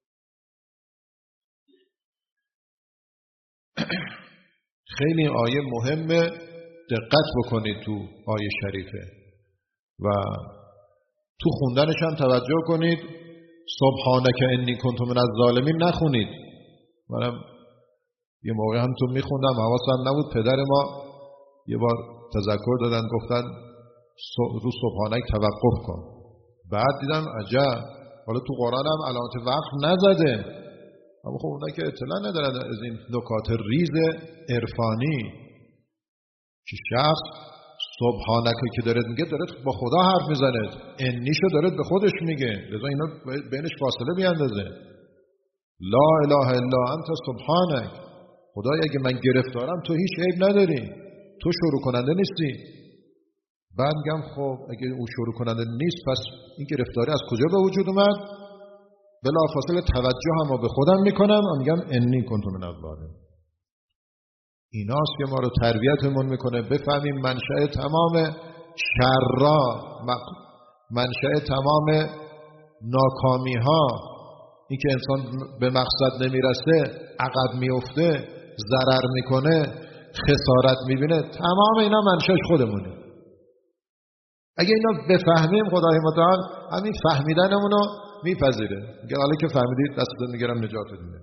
S1: خیلی آیه مهمه، دقت بکنید تو آیه شریفه و تو خوندنش هم توجه کنید. سبحانک انی کنت من الظالمین نخونید. منم یه موقع هم تو میخوندم حواسم نبود، پدر ما یه بار تذکر دادن گفتن رو سبحانک توقف کن. بعد دیدم عجب، حالا تو قرآن هم علامت وقف نزده، اما خب اونا که اطلاع ندارن از این نکات ریز عرفانی که شخص سبحانک که داره میگه داره با خدا حرف میزنه، انیشو داره به خودش میگه، لذا اینا بینش فاصله بیاندازه. لا اله الا انت سبحانک، خدای اگه من گرفتارم تو هیچ عیب نداری، تو شروع کننده نیستی. بعد میگم خب اگه او شروع کننده نیست پس این گرفتاری از کجا به وجود اومد؟ بلافاصله توجه هم به خودم میکنم و میگم انی کنت من الظالمین. ایناست که ما رو تربیتمون میکنه بفهمیم منشأ تمام شرها، منشأ تمام ناکامی ها، این که انسان به مقصد نمیرسه، عقب میفته، ضرر میکنه، خسارت میبینه، تمام اینا منشأش خودمونه. اگه اینا بفهمیم خدای متعال همین فهمیدنمون رو میپذیره. میگه حالا که فهمیدید دستتون میگیرم نجاتتون میدم.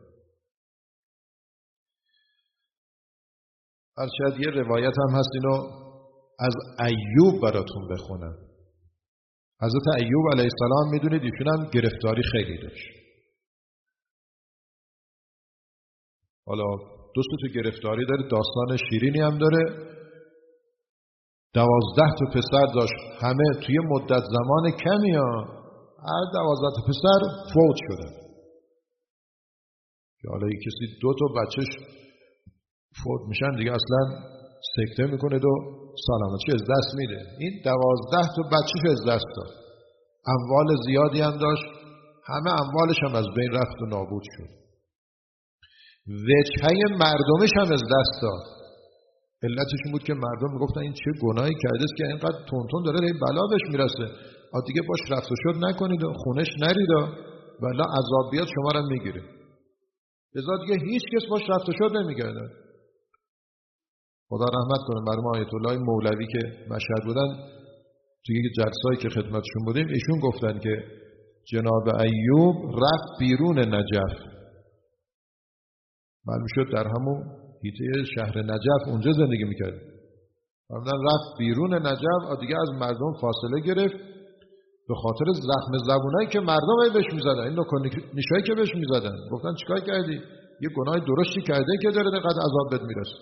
S1: هر شاید یه روایت هم هست اینو از ایوب براتون بخونم. حضرت ایوب علیه السلام میدونید ایشون هم گرفتاری خیلی داشت. حالا دوست تو گرفتاری داره، داستان شیرینی هم داره. دوازده تا پسر داشت، همه توی مدت زمان کمی ها هر دوازده تا پسر فوت شدن. که حالا یک کسی دو تا بچهش فوت میشن دیگه اصلا سکته میکنه و سلامتی از دست میده. این دوازده تا بچهش از دست داد. اموال زیادی هم داشت، همه اموالش هم از بین رفت و نابود شد. وجهه مردمش هم از دست داد. علتش این بود که مردم میگفتن این چه گناهی کرده است که اینقدر تونتون داره این بلا بهش میرسه، آ دیگه باش رفت و شد نکنید و خونش نرید ولی عذاب بیاد شما رو میگیره. لذا دیگه هیچ کس باش رفت و شد نمیگرده. خدا رحمت کنه مرحوم آیت الله مولوی که مشهد بودن، توی یک جلسه‌ای که خدمتشون بودیم ایشون گفتن که جناب ایوب رفت بیرون نجف، معلوم شد در همون حیطه شهر نجف اونجا زندگی میکرد. فرمودن رفت بیرون نجف و دیگه از مردم فاصله گرفت به خاطر زخم زبونایی که مردم هی بهش میزدن، این نکنیشایی که بهش میزدن، گفتن چیکار کردی؟ یه گناه درشتی کرده که داره اینقدر عذاب بهت میرسه.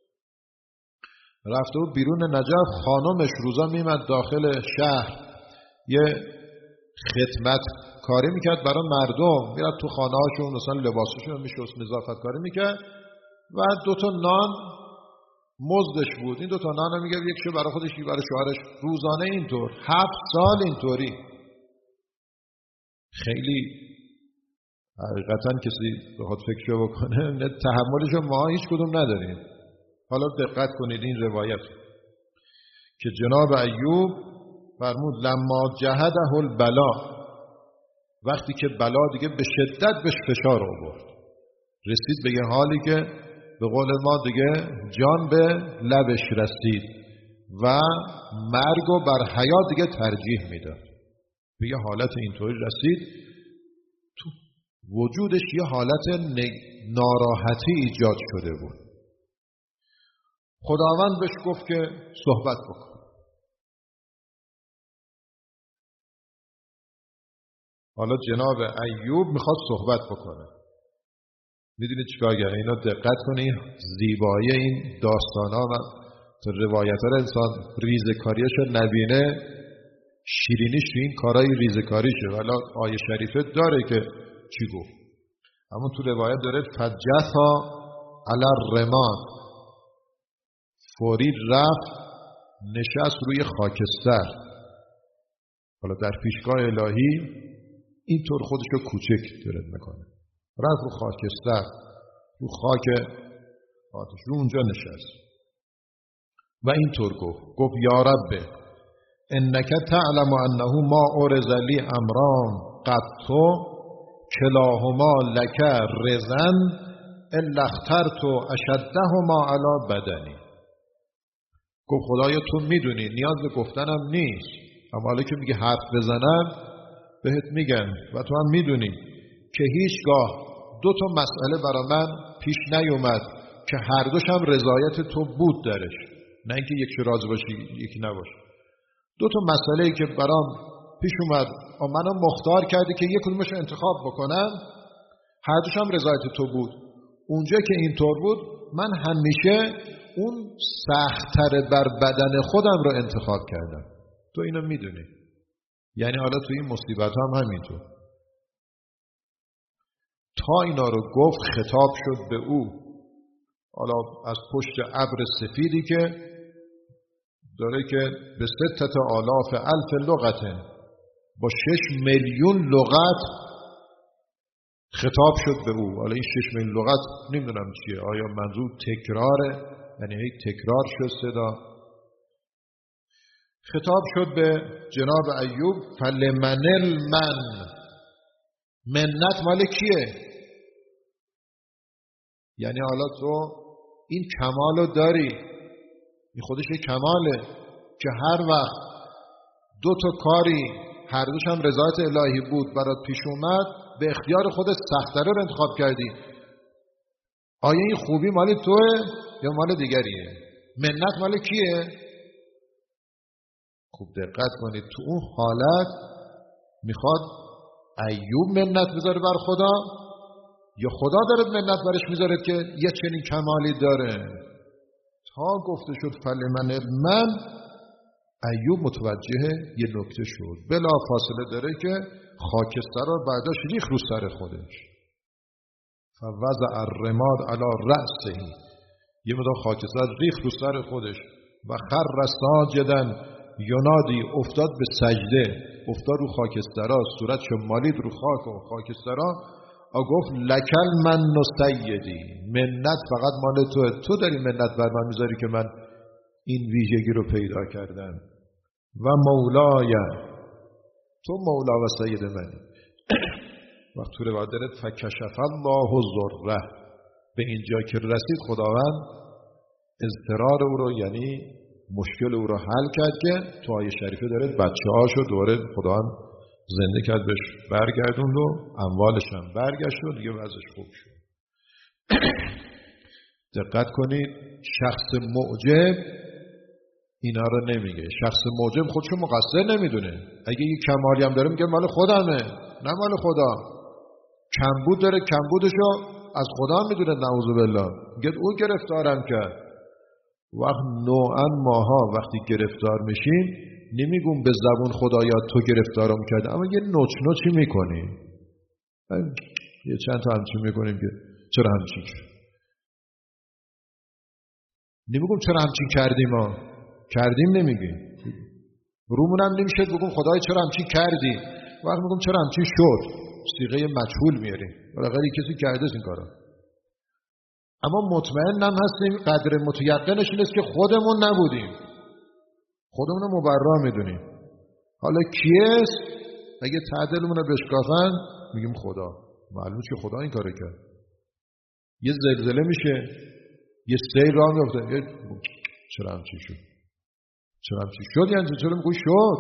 S1: رفته بود بیرون نجف، خانمش روزا میمد داخل شهر یه خدمت کاری میکرد برای مردم، میرد تو خانه هاشون مثلا لباسشون میشست، نظافت کاری میکرد و دو تا نان مزدش بود. این دو تا نان میگه یکیشو برای خودش یکی برای شوهرش، روزانه اینطور هفت سال اینطوری. خیلی حقیقتا کسی بخواد فکرشو بکنه تحملشو ما هیچ کدوم نداریم. حالا دقت کنید این روایت که جناب ایوب فرمود لما جهده البلا، وقتی که بلا دیگه به شدت بهش فشار آورد، رسید به یه حالی که به قول ما دیگه جان به لبش رسید و مرگ و بر حیات دیگه ترجیح میداد. به یه حالت اینطوری رسید تو وجودش یه حالت ناراحتی ایجاد شده بود. خداوند بهش گفت که صحبت بکن. حالا جناب ایوب میخواد صحبت بکنه. میدونید چیکار کرد؟ اینا دقت کنید، زیبایی این داستانا و تو روایت ها انسان ریزکاریش رو نبینه، شیرینیش تو این کارهای ریزکاریشه. ولی آیه شریفه داره که چی گفت. اما تو روایت داره فجثا علی الرماد، فوری رفت نشست روی خاکستر. حالا در پیشگاه الهی اینطور خودش رو کوچک داره میکنه، رفت رو خاکستر، رو خاک آتش، رو اونجا نشست و اینطور گفت گفت یا رب انک تعلم انه ما ارز لی امران قد تو کلاهما لک رزن الا اخترت اشدهما علی بدنی. گفت خدایا تو میدونی، نیاز به گفتنم نیست، اما حالا که میگه حرف بزنم بهت میگن و تو هم میدونی که هیچگاه دو تا مسئله برای من پیش نیومد که هر دوش هم رضایت تو بود درش، نه اینکه یکی راضی باشی یکی نباشه. دو تا مسئله‌ای که برام پیش اومد و منو مختار کردی که یک کدومش رو انتخاب بکنم، هر دوش هم رضایت تو بود. اونجا که اینطور بود من همیشه اون سخت‌تر بر بدن خودم رو انتخاب کردم. تو اینو میدونی. یعنی حالا تو این مصیبت هم همینطور. تا اینا رو گفت خطاب شد به او، حالا از پشت ابر سفیدی که داره که به ستت آلاف الف لغت، با شش میلیون لغت خطاب شد به او. حالا این شش میلیون لغت نمیدونم چیه، آیا منظور تکراره؟ یعنی هی تکرار شد صدا. خطاب شد به جناب ایوب فلمن المن، منت مال کیه؟ یعنی حالا تو این کمالو داری، این خودش یه کماله که هر وقت دو تا کاری هر دوش هم رضایت الهی بود برات پیش اومد، به اختیار خودت سخت‌تر رو انتخاب کردی. آیا این خوبی مال توه یا مال دیگریه؟ منت مال کیه؟ خوب دقت کنید، تو اون حالت میخواد ایوب منت بذاره بر خدا یا خدا داره منت برش میذاره که یه چنین کمالی داره؟ تا گفته شد فلمن من، ایوب متوجه یه نکته شد، بلا فاصله داره که خاکستر رو بعدش ریخ رو سر خودش. فوضع الرماد علی رأسه، یه مدار خاکستر ریخ رو سر خودش و خر ساجدا ینادی، افتاد به سجده، افتاد رو خاکسترها، صورت مالید رو خاک و خاکسترها و گفت لکل من سیدی، منت فقط مال تو، تو داری منت بر من میذاری که من این ویژگی رو پیدا کردم. و مولای، تو مولا و سید منی. وقت تو روایت داره فکشف الله ذره، به اینجا که رسید خداوند اضطرار او رو، یعنی مشکل او رو حل کرد که تو آیه شریفه داره بچه هاشو دوره خداوند زنده کرد، بهش برگردوند و اموالش هم برگشت و دیگه وضعش خوب شد. دقت کنید، شخص معجب اینا رو نمیگه. شخص موجب خودشو مقصر نمیدونه. اگه یه کمالی هم داره میگه مال خودمه، نه مال خدا. کمبود داره، کمبودشو از خدا میدونه، نعوذ بالله. میگه او گرفتارم کرد. وقت نوعا ماها وقتی گرفتار میشیم نمیگون به زبون خدایا تو گرفتارم کرد، اما یه نوچ نوچی میکنیم، یه چند تا همچین میکنیم که چرا همچین شد. نمیگم چرا همچین کردیم، ما کردیم نمیگیم. رومون هم نمیشه بگم خدای چرا همچین کردی، وقت میگم چرا همچین شد، صیغه مجهول میاریم، بالاخره کسی کرده این کارا. اما مطمئن هم هستیم، قدر متیقنش این است که خودمون نبودیم، خودمون رو مبرا میدونیم. حالا کیست؟ اگه تعدلمون رو بشکافن میگیم خدا. معلومه که خدا این کارو کرد. یه زلزله میشه، یه سیل راه میفته، چرا همچین شد، چرا همچین شد، یعنی چرا میگوی شد،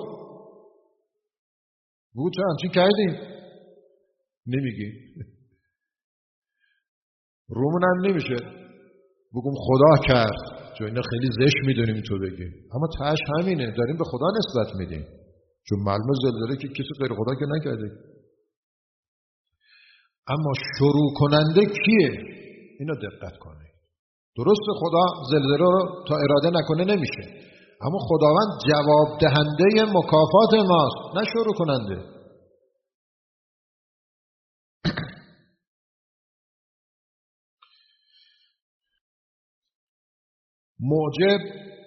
S1: بگو چرا همچین کردیم، نمیگی. رومون هم نمیشه بگم خدا کرد، چون اینا خیلی زشت میدونیم تو بگی، اما تاش همینه، داریم به خدا نسبت میدیم، چون معلومه زلزله که کسی غیر خدا که نکرده. اما شروع کننده کیه؟ اینو دقت کنید. درست خدا زلزله رو تا اراده نکنه نمیشه، اما خداوند جواب دهنده مکافات ماست، نه شروع کننده. موجب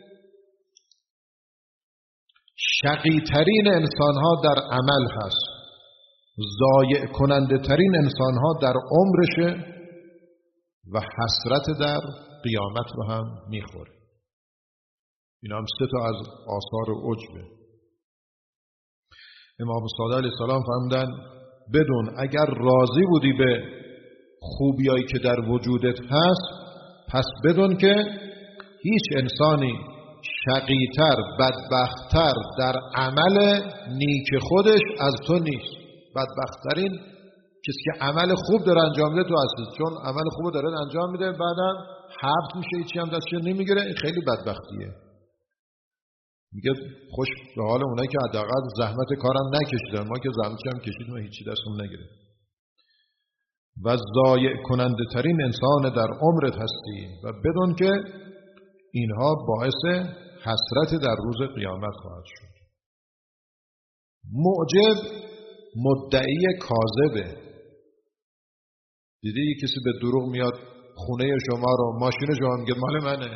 S1: شقی‌ترین انسان‌ها در عمل هست، ضایع کننده ترین انسان‌ها در عمرشه و حسرت در قیامت رو هم میخوره. این هم سه تا از آثار عجبه. امام صادق علیه السلام فرمودن بدون اگر راضی بودی به خوبیایی که در وجودت هست، پس بدون که هیچ انسانی شقی‌تر، بدبخت‌تر در عمل نیک خودش از تو نیست. بدبخت‌ترین کسی که عمل خوب داره انجام میده تو هستی، چون عمل خوب داره انجام میده بعدم حبس میشه، هیچی هم دستش نمیگیره، این خیلی بدبختیه. میگه خوش به حال اونایی که حداقل زحمت کارم نکشیدن، ما که زحمتش هم کشیدیم و هیچی دستمون نگیره. و ضایع کننده ترین انسان در عمرت هستی و بدون که اینها باعث حسرت در روز قیامت خواهد شد. معجب مدعی کاذبه. دیدی یه کسی به دروغ میاد خونه شما رو، ماشین شما، میگه مال منه،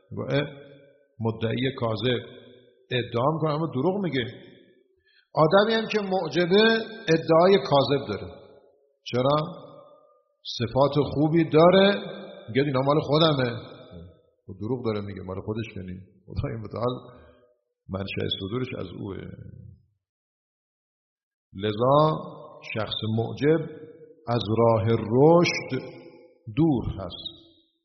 S1: مدعی کاذب، ادعا میکنه اما دروغ میگه. آدمی هم که معجبه ادعای کاذب داره. چرا؟ صفات خوبی داره، میگه اینا مال خودمه، و دروغ داره میگه مال خودش کنی. خدای متعال منشأ صدورش از اوه. لذا شخص معجب از راه رشد دور هست.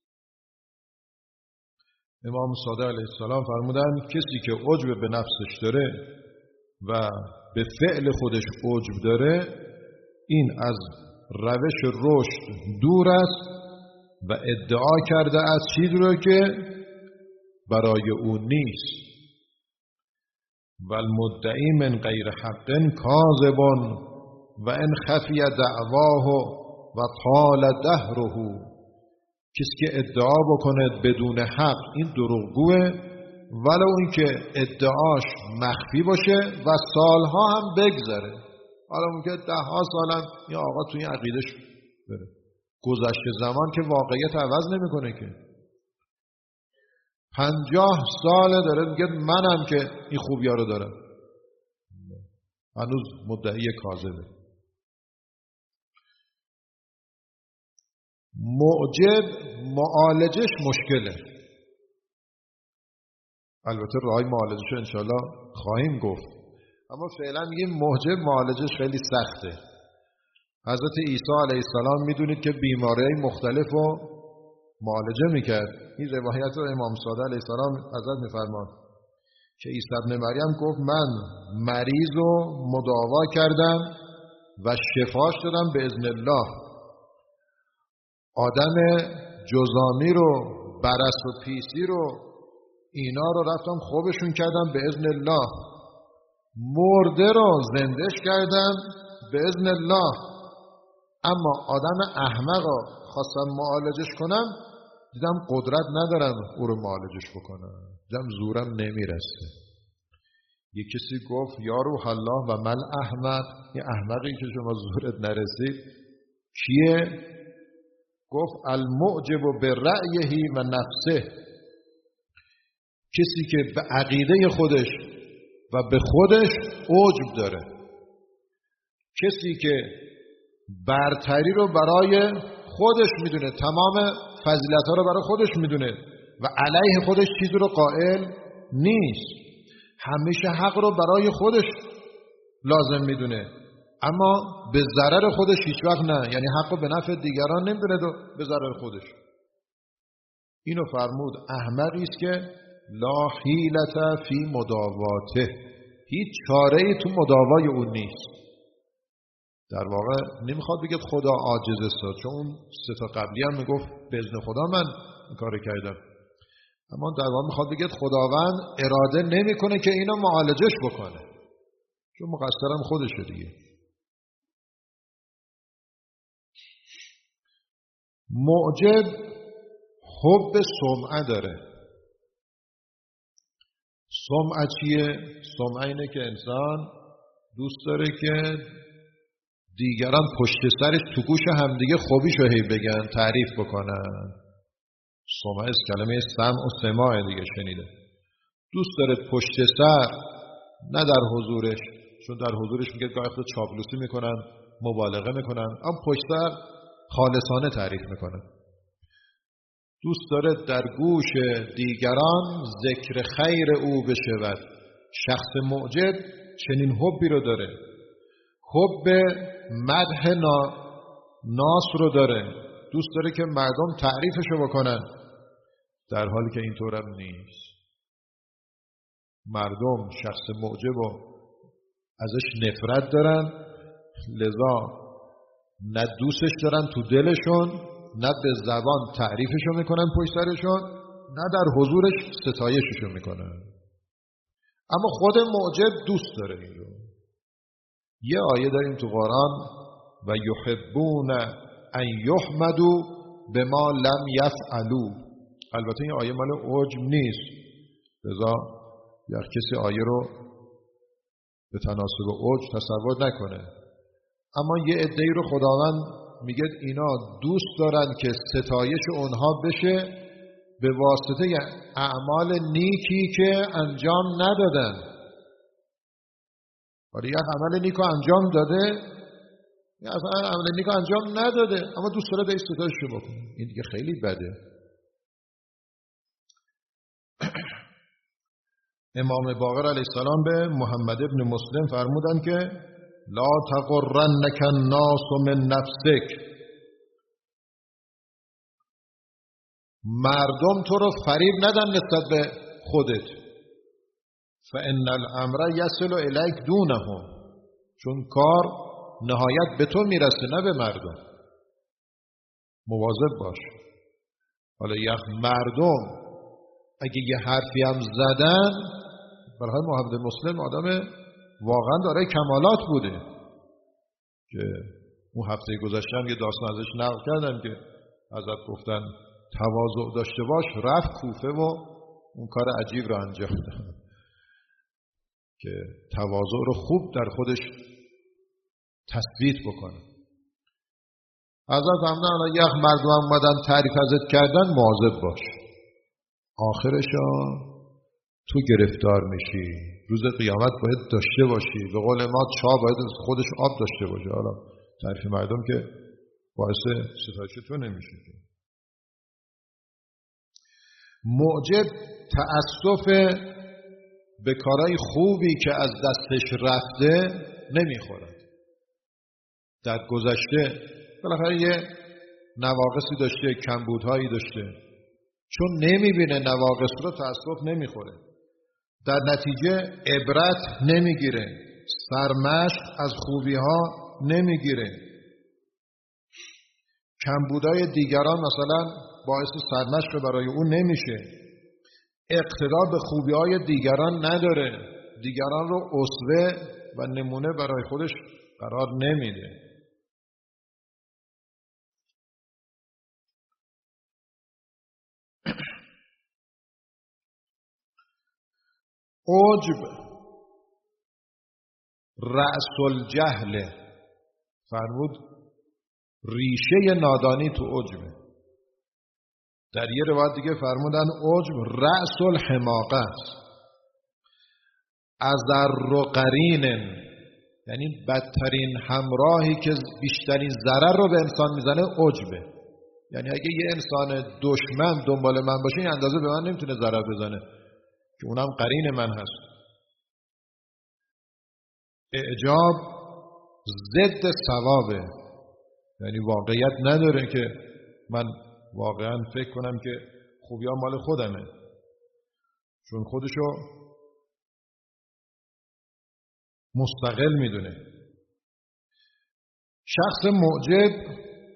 S1: امام صادق علیه السلام فرمودن کسی که عجب به نفسش داره و به فعل خودش عجب داره، این از روش رشد دور است و ادعا کرده از چیزی رو که برای او نیست. و المدعی من غیر حق کاذب و ان خفی دعواه و طال دهره. کسی که ادعا بکنه بدون حق این دروغگوه، ولو اینکه ادعاش مخفی باشه و سالها هم بگذره. حالا ممکنه ده ها سالم این آقا توی عقیدش بره، گذشت زمان که واقعیت عوض نمیکنه که. پنجاه ساله داره میگه منم که این خوبیا رو دارم، هنوز مدعی کاذبه. معجب معالجش مشکله. البته راهی معالجش انشالله خواهیم گفت، اما فعلا میگیم معجب معالجش خیلی سخته. حضرت عیسی علیه السلام میدونید که بیماری‌های مختلف رو معالجه میکرد. این روایت رو امام صادق علیه السلام حضرت میفرمان که عیسی ابن مریم گفت من مریض رو مداوا کردم و شفاش دادم به اذن الله. آدم جزامی رو، برص و پیسی رو اینا رو رفتم خوبشون کردم به اذن الله، مرده رو زندهش کردم به اذن الله. اما آدم احمق رو خواستم معالجش کنم، دیدم قدرت ندارم او رو معالجش بکنم، دیدم زورم نمیرسه. یک کسی گفت یا روح الله و من احمق، یه احمقی که شما زورت نرسید کیه؟ گفت المعجب برأیه و نفسه، کسی که به عقیده خودش و به خودش عجب داره، کسی که برتری رو برای خودش میدونه، تمام فضیلت‌ها رو برای خودش میدونه و علیه خودش چیزی رو قائل نیست، همیشه حق رو برای خودش لازم میدونه اما به ضرر خودش هیچ وقت نه، یعنی حق رو به نفع دیگران نمیدونه به ضرر خودش. اینو فرمود احمقی است که لا حیلة فی مداواته، هیچ چاره‌ای تو مداوای اون نیست. در واقع نمیخواد بگید خدا عاجز است، چون اون سه تا قبلی هم میگفت به اذن خدا من این کارو کردم، اما در واقع میخواد بگید خداوند اراده نمیکنه که اینو معالجش بکنه، چون مقصرم خودشه دیگه. معجب حب سمعه داره. سمعه چیه؟ سمعه اینه که انسان دوست داره که دیگران پشت سرش تو گوش همدیگه خوبیشو هی بگن، تعریف بکنن. سمعه از کلمه سمع و سماع دیگه شنیده. دوست داره پشت سر، نه در حضورش، چون در حضورش میگه گاهی وقتا چاپلوسی میکنن، مبالغه میکنن، اما پشت سر خالصانه تعریف میکنن. دوست داره در گوش دیگران ذکر خیر او بشود. شخص معجب چنین حبی رو داره، حب مدح ناس رو داره، دوست داره که مردم تعریفشو بکنن، در حالی که اینطور هم نیست. مردم شخص معجب رو ازش نفرت دارن، لذا نه دوستش دارن تو دلشون، نه به زبان تعریفشو میکنن پشت سرشون، نه در حضورش ستایششو میکنن. اما خود معجب دوست داره این رو. یه آیه داریم تو قرآن و یحبون ان یحمدوا بما لم یفعلوا. البته این آیه مال عجب نیست، لذا یا کسی آیه رو به تناسب عجب تصور نکنه، اما یه عده‌ای رو خداوند میگه اینا دوست دارن که ستایش اونها بشه به واسطه اعمال نیکی که انجام ندادن. ولی یک عمل نیکو انجام داده، یا اصلا عمل نیکو انجام نداده، اما دوست داره به ستایشش بکنه. این دیگه خیلی بده. امام باقر علیه السلام به محمد ابن مسلم فرمودن که لا تغرنک الناس من نفسک، مردم تو رو فریب ندن نسبت به خودت، فان الامر یصل الیک دونهم، چون کار نهایت به تو میرسه نه به مردم. مواظب باش. حالا یک مردم اگه یه حرفی هم زدن، برای محمد مسلم آدم واقعا داره کمالات بوده که اون هفته گذشته هم یه داستان ازش نقل کردم که حضرت گفتن تواضع داشته باش، رفت کوفه و اون کار عجیب رو انجام داد که تواضع رو خوب در خودش تثبیت بکنه. حضرت همدن یک مردم اومدن تعریف ازت کردن، مواظب باش، آخرش تو گرفتار میشی. روز قیامت باید داشته باشی، به قول ما چا باید خودش آب داشته باشه. حالا تعریف مردم که باعث ستایش تو نمیشه. معجب تأسف به کارهای خوبی که از دستش رفته نمیخورد. در گذشته بالاخره یه نواقصی داشته، کمبودهایی داشته، چون نمیبینه نواقص رو تأسف نمیخوره، در نتیجه عبرت نمیگیره، سرمشق از خوبی ها نمیگیره. کمبودهای دیگران مثلا باعث سرمشق برای اون نمیشه. اقتدا به خوبی‌های دیگران نداره، دیگران رو اسوه و نمونه برای خودش قرار نمیده. عجب رأس الجهل، فرمود ریشه نادانی تو عجبه. در یه روایت دیگه فرمودن عجب رأس الحماقه، اضر قرین، یعنی بدترین همراهی که بیشترین ضرر رو به انسان میزنه عجبه. یعنی اگه یه انسان دشمن دنبال من باشه این اندازه به من نمیتونه ضرر بزنه که اونم قرین من هست. اعجاب ضد ثوابه، یعنی واقعیت نداره که من واقعا فکر کنم که خوبی ها مال خودمه، چون خودشو مستقل میدونه. شخص معجب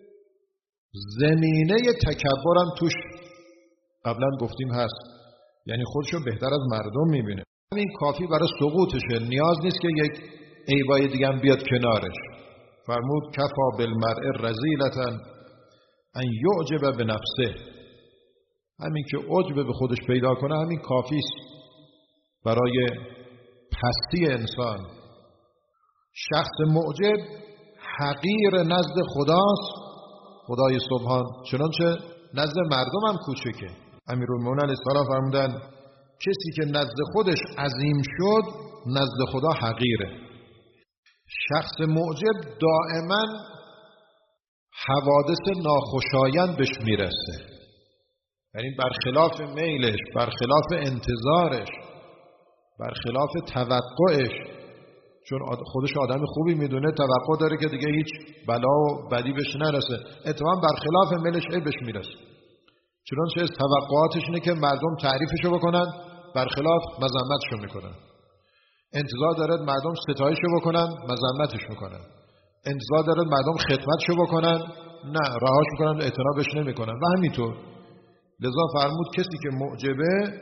S1: زمینه تکبرم توش قبلا گفتیم هست، یعنی خودشو بهتر از مردم میبینه. همین کافی برای سقوطشه، نیاز نیست که یک عیبای دیگه هم بیاد کنارش. فرمود کفا بالمرء رذیلة ان یعجب بنفسه، همین که عجب به خودش پیدا کنه همین کافی است برای پستی انسان. شخص معجب حقیر نزد خداست، خدای سبحان، چنانچه نزد مردم هم کوچکه. امیرالمومنین علیه السلام فرمودن کسی که نزد خودش عظیم شد نزد خدا حقیره. شخص معجب دائما حوادث ناخوشایند بهش میرسه، یعنی برخلاف میلش، برخلاف انتظارش، برخلاف توقعش، چون خودش آدم خوبی میدونه توقع داره که دیگه هیچ بلا و بدی بهش نرسه، اتفاقا برخلاف میلش ای بهش میرسه. چنانچه از توقعاتش اینه که مردم تعریفشو بکنن، برخلاف مذمتشو میکنن. انتظار دارد مردم ستایشو بکنن، مذمتش میکنن. انتظار دارد مردم خدمتشو بکنن، نه رهاش میکنن، اعتنا بهش نمیکنن و همینطور. لذا فرمود کسی که معجبه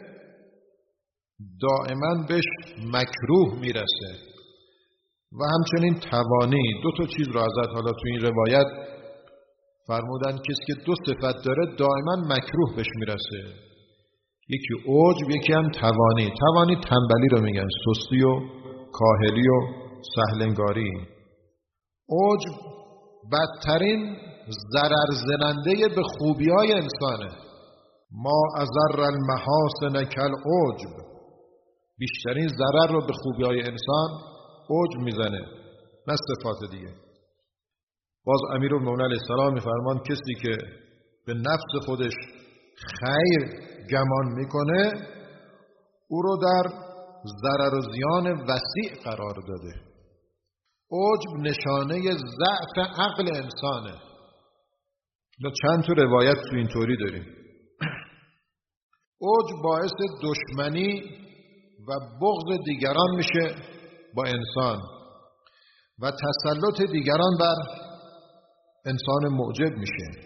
S1: دائما بهش مکروه میرسه و همچنین توانی. دو تا چیز رو ازت حالا تو این روایت فرمودن کسی که دو صفت داره دائما مکروه بهش میرسه، یکی عجب، یکی هم توانی. توانی تنبلی رو میگن، سستی و کاهلی و سهلنگاری. عجب بدترین ضرر زننده به خوبی‌های انسانه. ما اضر المحاسن کالعجب، بیشترین ضرر رو به خوبی‌های انسان عجب میزنه، نه صفات دیگه. باز امیرالمومنین علیه السلام میفرمان کسی که به نفس خودش خیر گمان میکنه او رو در ضرر و زیان وسیع قرار داده. عجب نشانه ضعف عقل انسانه. چند تا روایت تو اینطوری داریم. عجب باعث دشمنی و بغض دیگران میشه با انسان و تسلط دیگران بر انسان معجب میشه.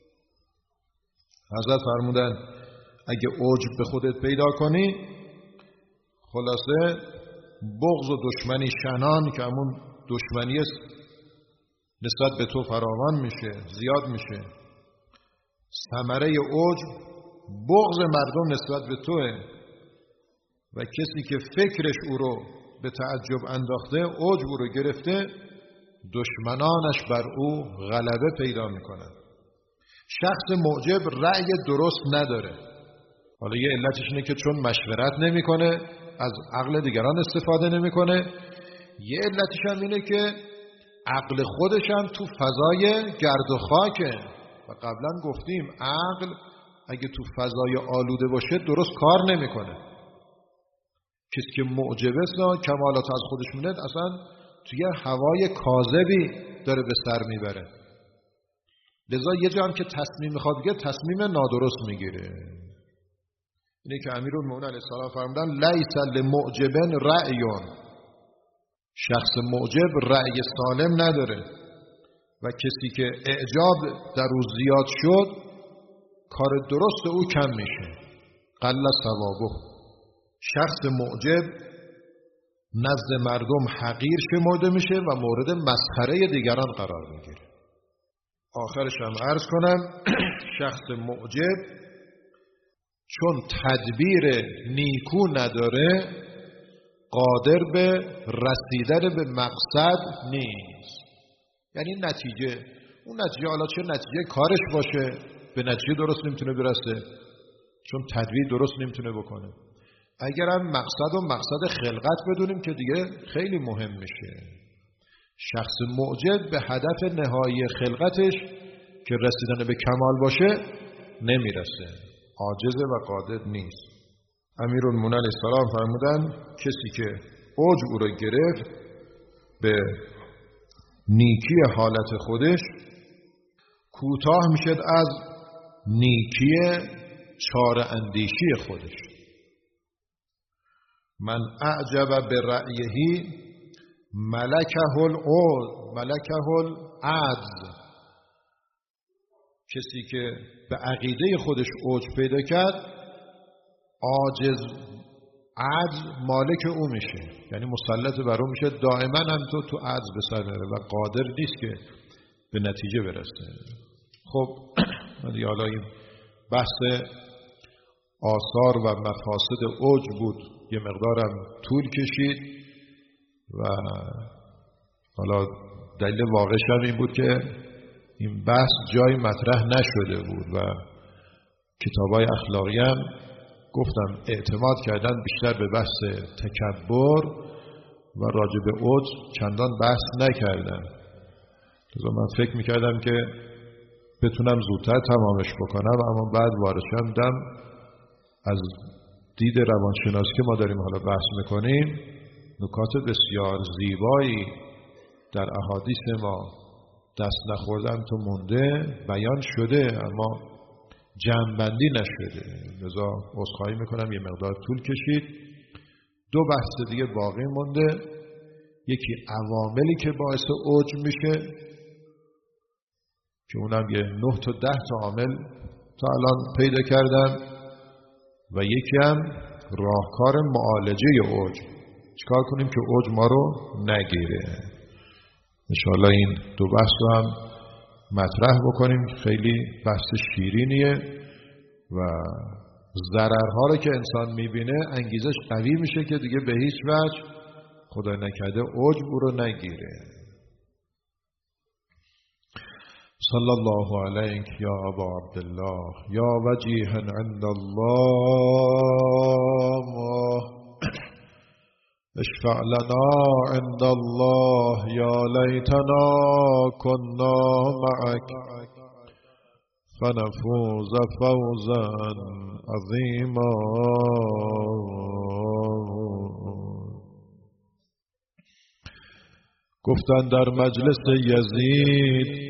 S1: حضرت فرمودن اگه عجب به خودت پیدا کنی، خلاصه بغض و دشمنی شنان که همون دشمنی است نسبت به تو فراوان میشه، زیاد میشه. ثمره عجب بغض مردم نسبت به توه و کسی که فکرش او رو به تعجب انداخته، عجب او رو گرفته، دشمنانش بر او غلبه پیدا میکنن. شخص معجب رأی درست نداره. حالا یه علتش اینه که چون مشورت نمیکنه، از عقل دیگران استفاده نمیکنه. یه علتش هم اینه که عقل خودش هم تو فضای گرد و خاکه و قبلا گفتیم عقل اگه تو فضای آلوده باشه درست کار نمیکنه. کسی که معجبه است کمالات از خودش می‌بینه اصلا توی هوای کاذبی داره به سر میبره. لذا یه جا هم که تصمیم میخواد بگه تصمیم نادرست میگیره. اینه که امیرالمومنین علیه السلام فرمودن لیس لمعجب رأی، شخص معجب رأی سالم نداره و کسی که اعجاب در او زیاد شد کار درست او کم میشه. قل ثوابه. شخص معجب نزد مردم حقیر شمرده میشه و مورد مسخره دیگران قرار میگیره. آخرش هم عرض کنم شخص معجب چون تدبیر نیکو نداره قادر به رسیدن به مقصد نیست. یعنی نتیجه، اون نتیجه حالا چه نتیجه کارش باشه به نتیجه درست نمیتونه برسه، چون تدبیر درست نمیتونه بکنه. اگر هم مقصد و مقصد خلقت بدونیم که دیگه خیلی مهم میشه. شخص معجب به هدف نهایی خلقتش که رسیدن به کمال باشه نمیرسه، عاجز و قادر نیست. امیرالمومنین علیه السلام فرمودن کسی که اوج او رو گرفت به نیکی حالت خودش کوتاه میشد از نیکی چاره اندیشی خودش. من اعجب به رأیه ملکه العوج ملکه العجز. کسی که به عقیده خودش اوج پیدا کرد عاجز عجز مالک او میشه، یعنی مسلط بر او میشه، دائما هم تو تو عجز به سر میره و قادر نیست که به نتیجه برسه. خب دیگه حالا این بحث آثار و مفاسد اوج بود، یه مقدارم طول کشید و حالا دلیل واقعش هم این بود که این بحث جای مطرح نشده بود و کتابای اخلاقی هم گفتم اعتماد کردن بیشتر به بحث تکبر و راجع به اوج چندان بحث نکردن. لذا من فکر میکردم که بتونم زودتر تمامش بکنم، اما بعد وارد شدم از دید روانشناسی که ما داریم حالا بحث میکنیم نکات بسیار زیبایی در احادیث ما دست نخوردن تو مونده بیان شده اما جمع‌بندی نشده. لذا عذرخواهی میکنم یه مقدار طول کشید. دو بحث دیگه باقی مونده. یکی عواملی که باعث اوج میشه که اونم یه نه تا ده تا عامل تا الان پیدا کردم و یکی هم راهکار معالجه اوج، چیکار کنیم که اوج ما رو نگیره. انشاءالله این دو بحث رو هم مطرح بکنیم. خیلی بحث شیرینیه و ضررها رو که انسان میبینه انگیزش قوی میشه که دیگه به هیچ وجه خدای نکرده اوج او رو نگیره. صلی الله علیک یا ابا عبدالله یا وجیها عند الله اشفع لنا عند الله یا لیتنا كنا معك فنفوز فوزا عظیما. گفتن در مجلس یزید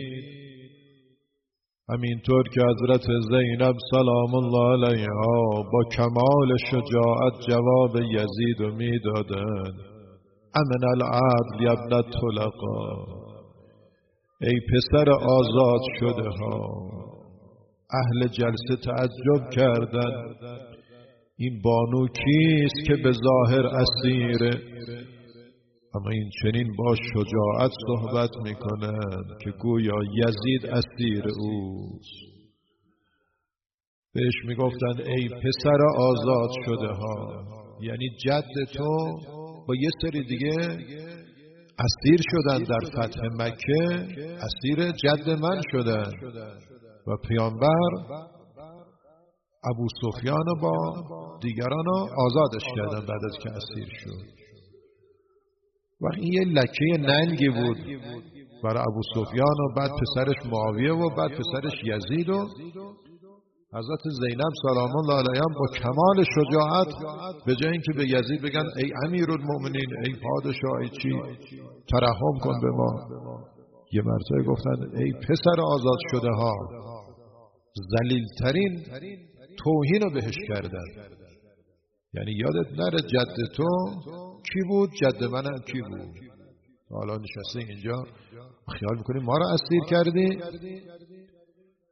S1: همینطور که حضرت زینب سلام الله علیها با کمال شجاعت جواب یزید رو میدادن امن العدل یا ابن الطلقا، ای پسر آزاد شده ها. اهل جلسه تعجب کردن این بانو کیست که به ظاهر اسیره، اما این چنین با شجاعت صحبت میکنند که گویا یزید اسیر اوست. بهش میگفتند ای پسر آزاد شده ها، یعنی جد تو با یه سری دیگه اسیر شدن در فتح مکه، اسیر جد من شدن و پیامبر ابو سفیان با دیگران آزادش کردن بعد از که اسیر شد. و این یه لکه ننگی بود برای ابو سفیان و بعد پسرش معاویه و بعد پسرش یزید و حضرت زینب سلام الله علیها با کمال شجاعت به جای اینکه به یزید بگن ای امیرالمومنین ای پادشاه ای چی ترحم کن به ما، یه مرتبه گفتن ای پسر آزاد شده ها. ذلیل‌ترین توهین رو بهش کردن. یعنی یادت نره جد تو کی بود، جد منم کی بود. حالا نشسته اینجا خیال میکنی ما رو اسیر کردی.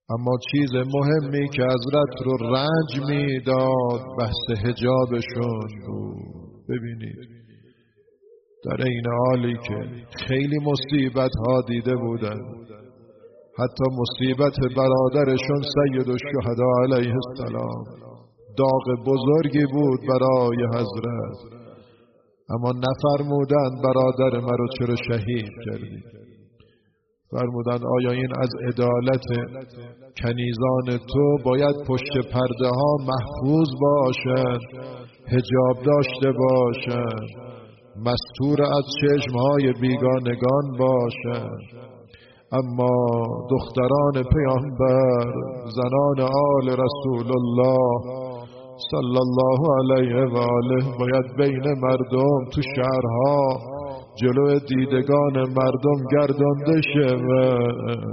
S1: اما چیز مهمی که حضرت رو رنج میداد بحث حجابشون بود. ببینید در این حالی که خیلی مصیبت ها دیده بودن، حتی مصیبت برادرشون سید الشهدا علیه السلام داغ بزرگی بود برای حضرت، اما نفرمودن برادر مرا چرا شهید کردی. فرمودن آیا این از عدالت کنیزان تو باید پشت پرده ها محفوظ باشند، حجاب داشته باشند، مستور از چشم های بیگانگان باشند، اما دختران پیامبر، زنان آل رسول الله صلی الله علیه و آله باید بین مردم تو شهرها جلو دیدگان مردم گردانده شود.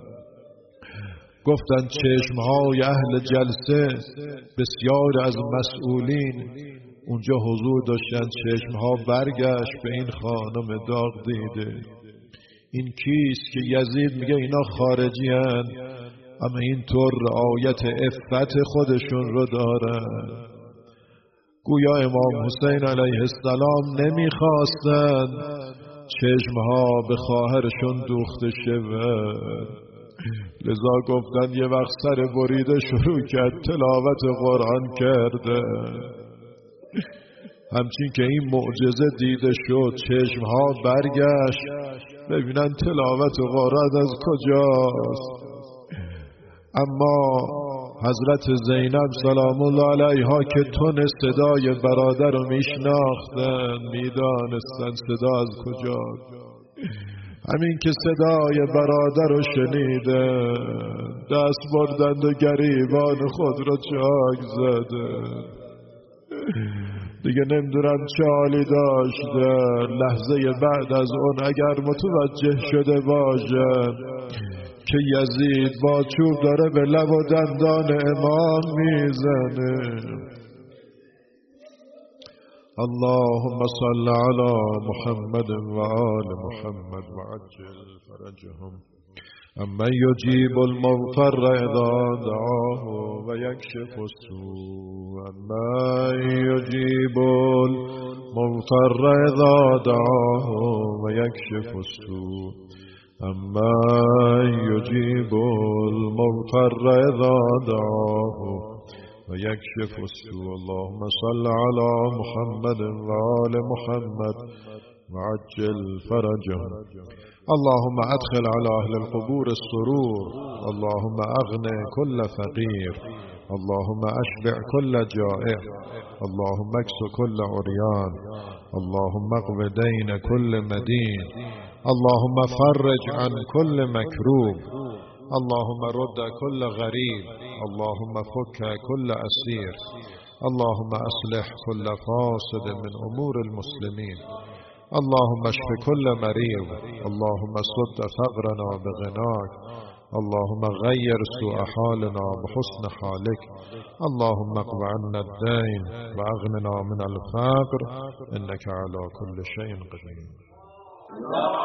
S1: گفتند چشمهای اهل جلسه، بسیار از مسئولین اونجا حضور داشتند، چشمها برگشت به این خانم داغ دیده. این کیست که یزید میگه اینا خارجی هن اما اینطور رعایت عفت خودشون رو دارن. گویا امام حسین علیه السلام نمیخواستن چشمها به خواهرشون دوخته شود، لذا گفتن یه وقت سر بریده شروع کرد تلاوت قرآن کرده. همچین که این معجزه دیده شد چشمها برگشت ببینن تلاوت قرآن از کجاست. اما حضرت زینب سلام الله علیها که تون صدای برادر رو میشناختن، میدانستن صدا از کجاست. همین که صدای برادر رو شنیدن دست بردند و گریبان خود رو چاک زدن. دیگه نمیدونم چه حالی داشتن. لحظه بعد از اون اگر متوجه شده باشن که یزید با چوب داره به لب و دندان امام میزنه. اللهم صل علی محمد و آل محمد و عجل فرجهم. اما یجیب المضطر اذا دعاه و یکشف السوء. اما یجیب المضطر اذا دعاه و یکشف السوء. اما یجیب المضطر اذا دعاه و یکشف السوء. اللهم صل علی محمد و آل محمد و عجل فرجهم. اللهم ادخل على اهل القبور السرور. اللهم اغني كل فقير. اللهم اشبع كل جائع. اللهم اكس كل عريان. اللهم اقض دين كل مدين. اللهم فرج عن كل مكروب. اللهم رد كل غريب. اللهم فك كل أسير. اللهم أصلح كل فاسد من أمور المسلمين. اللهم اشف كل مريض. اللهم سد فقرنا بغناك. اللهم غير سوء حالنا بحسن حالك. اللهم اقض عنا الدين وأغننا من الفقر إنك على كل شيء قدير.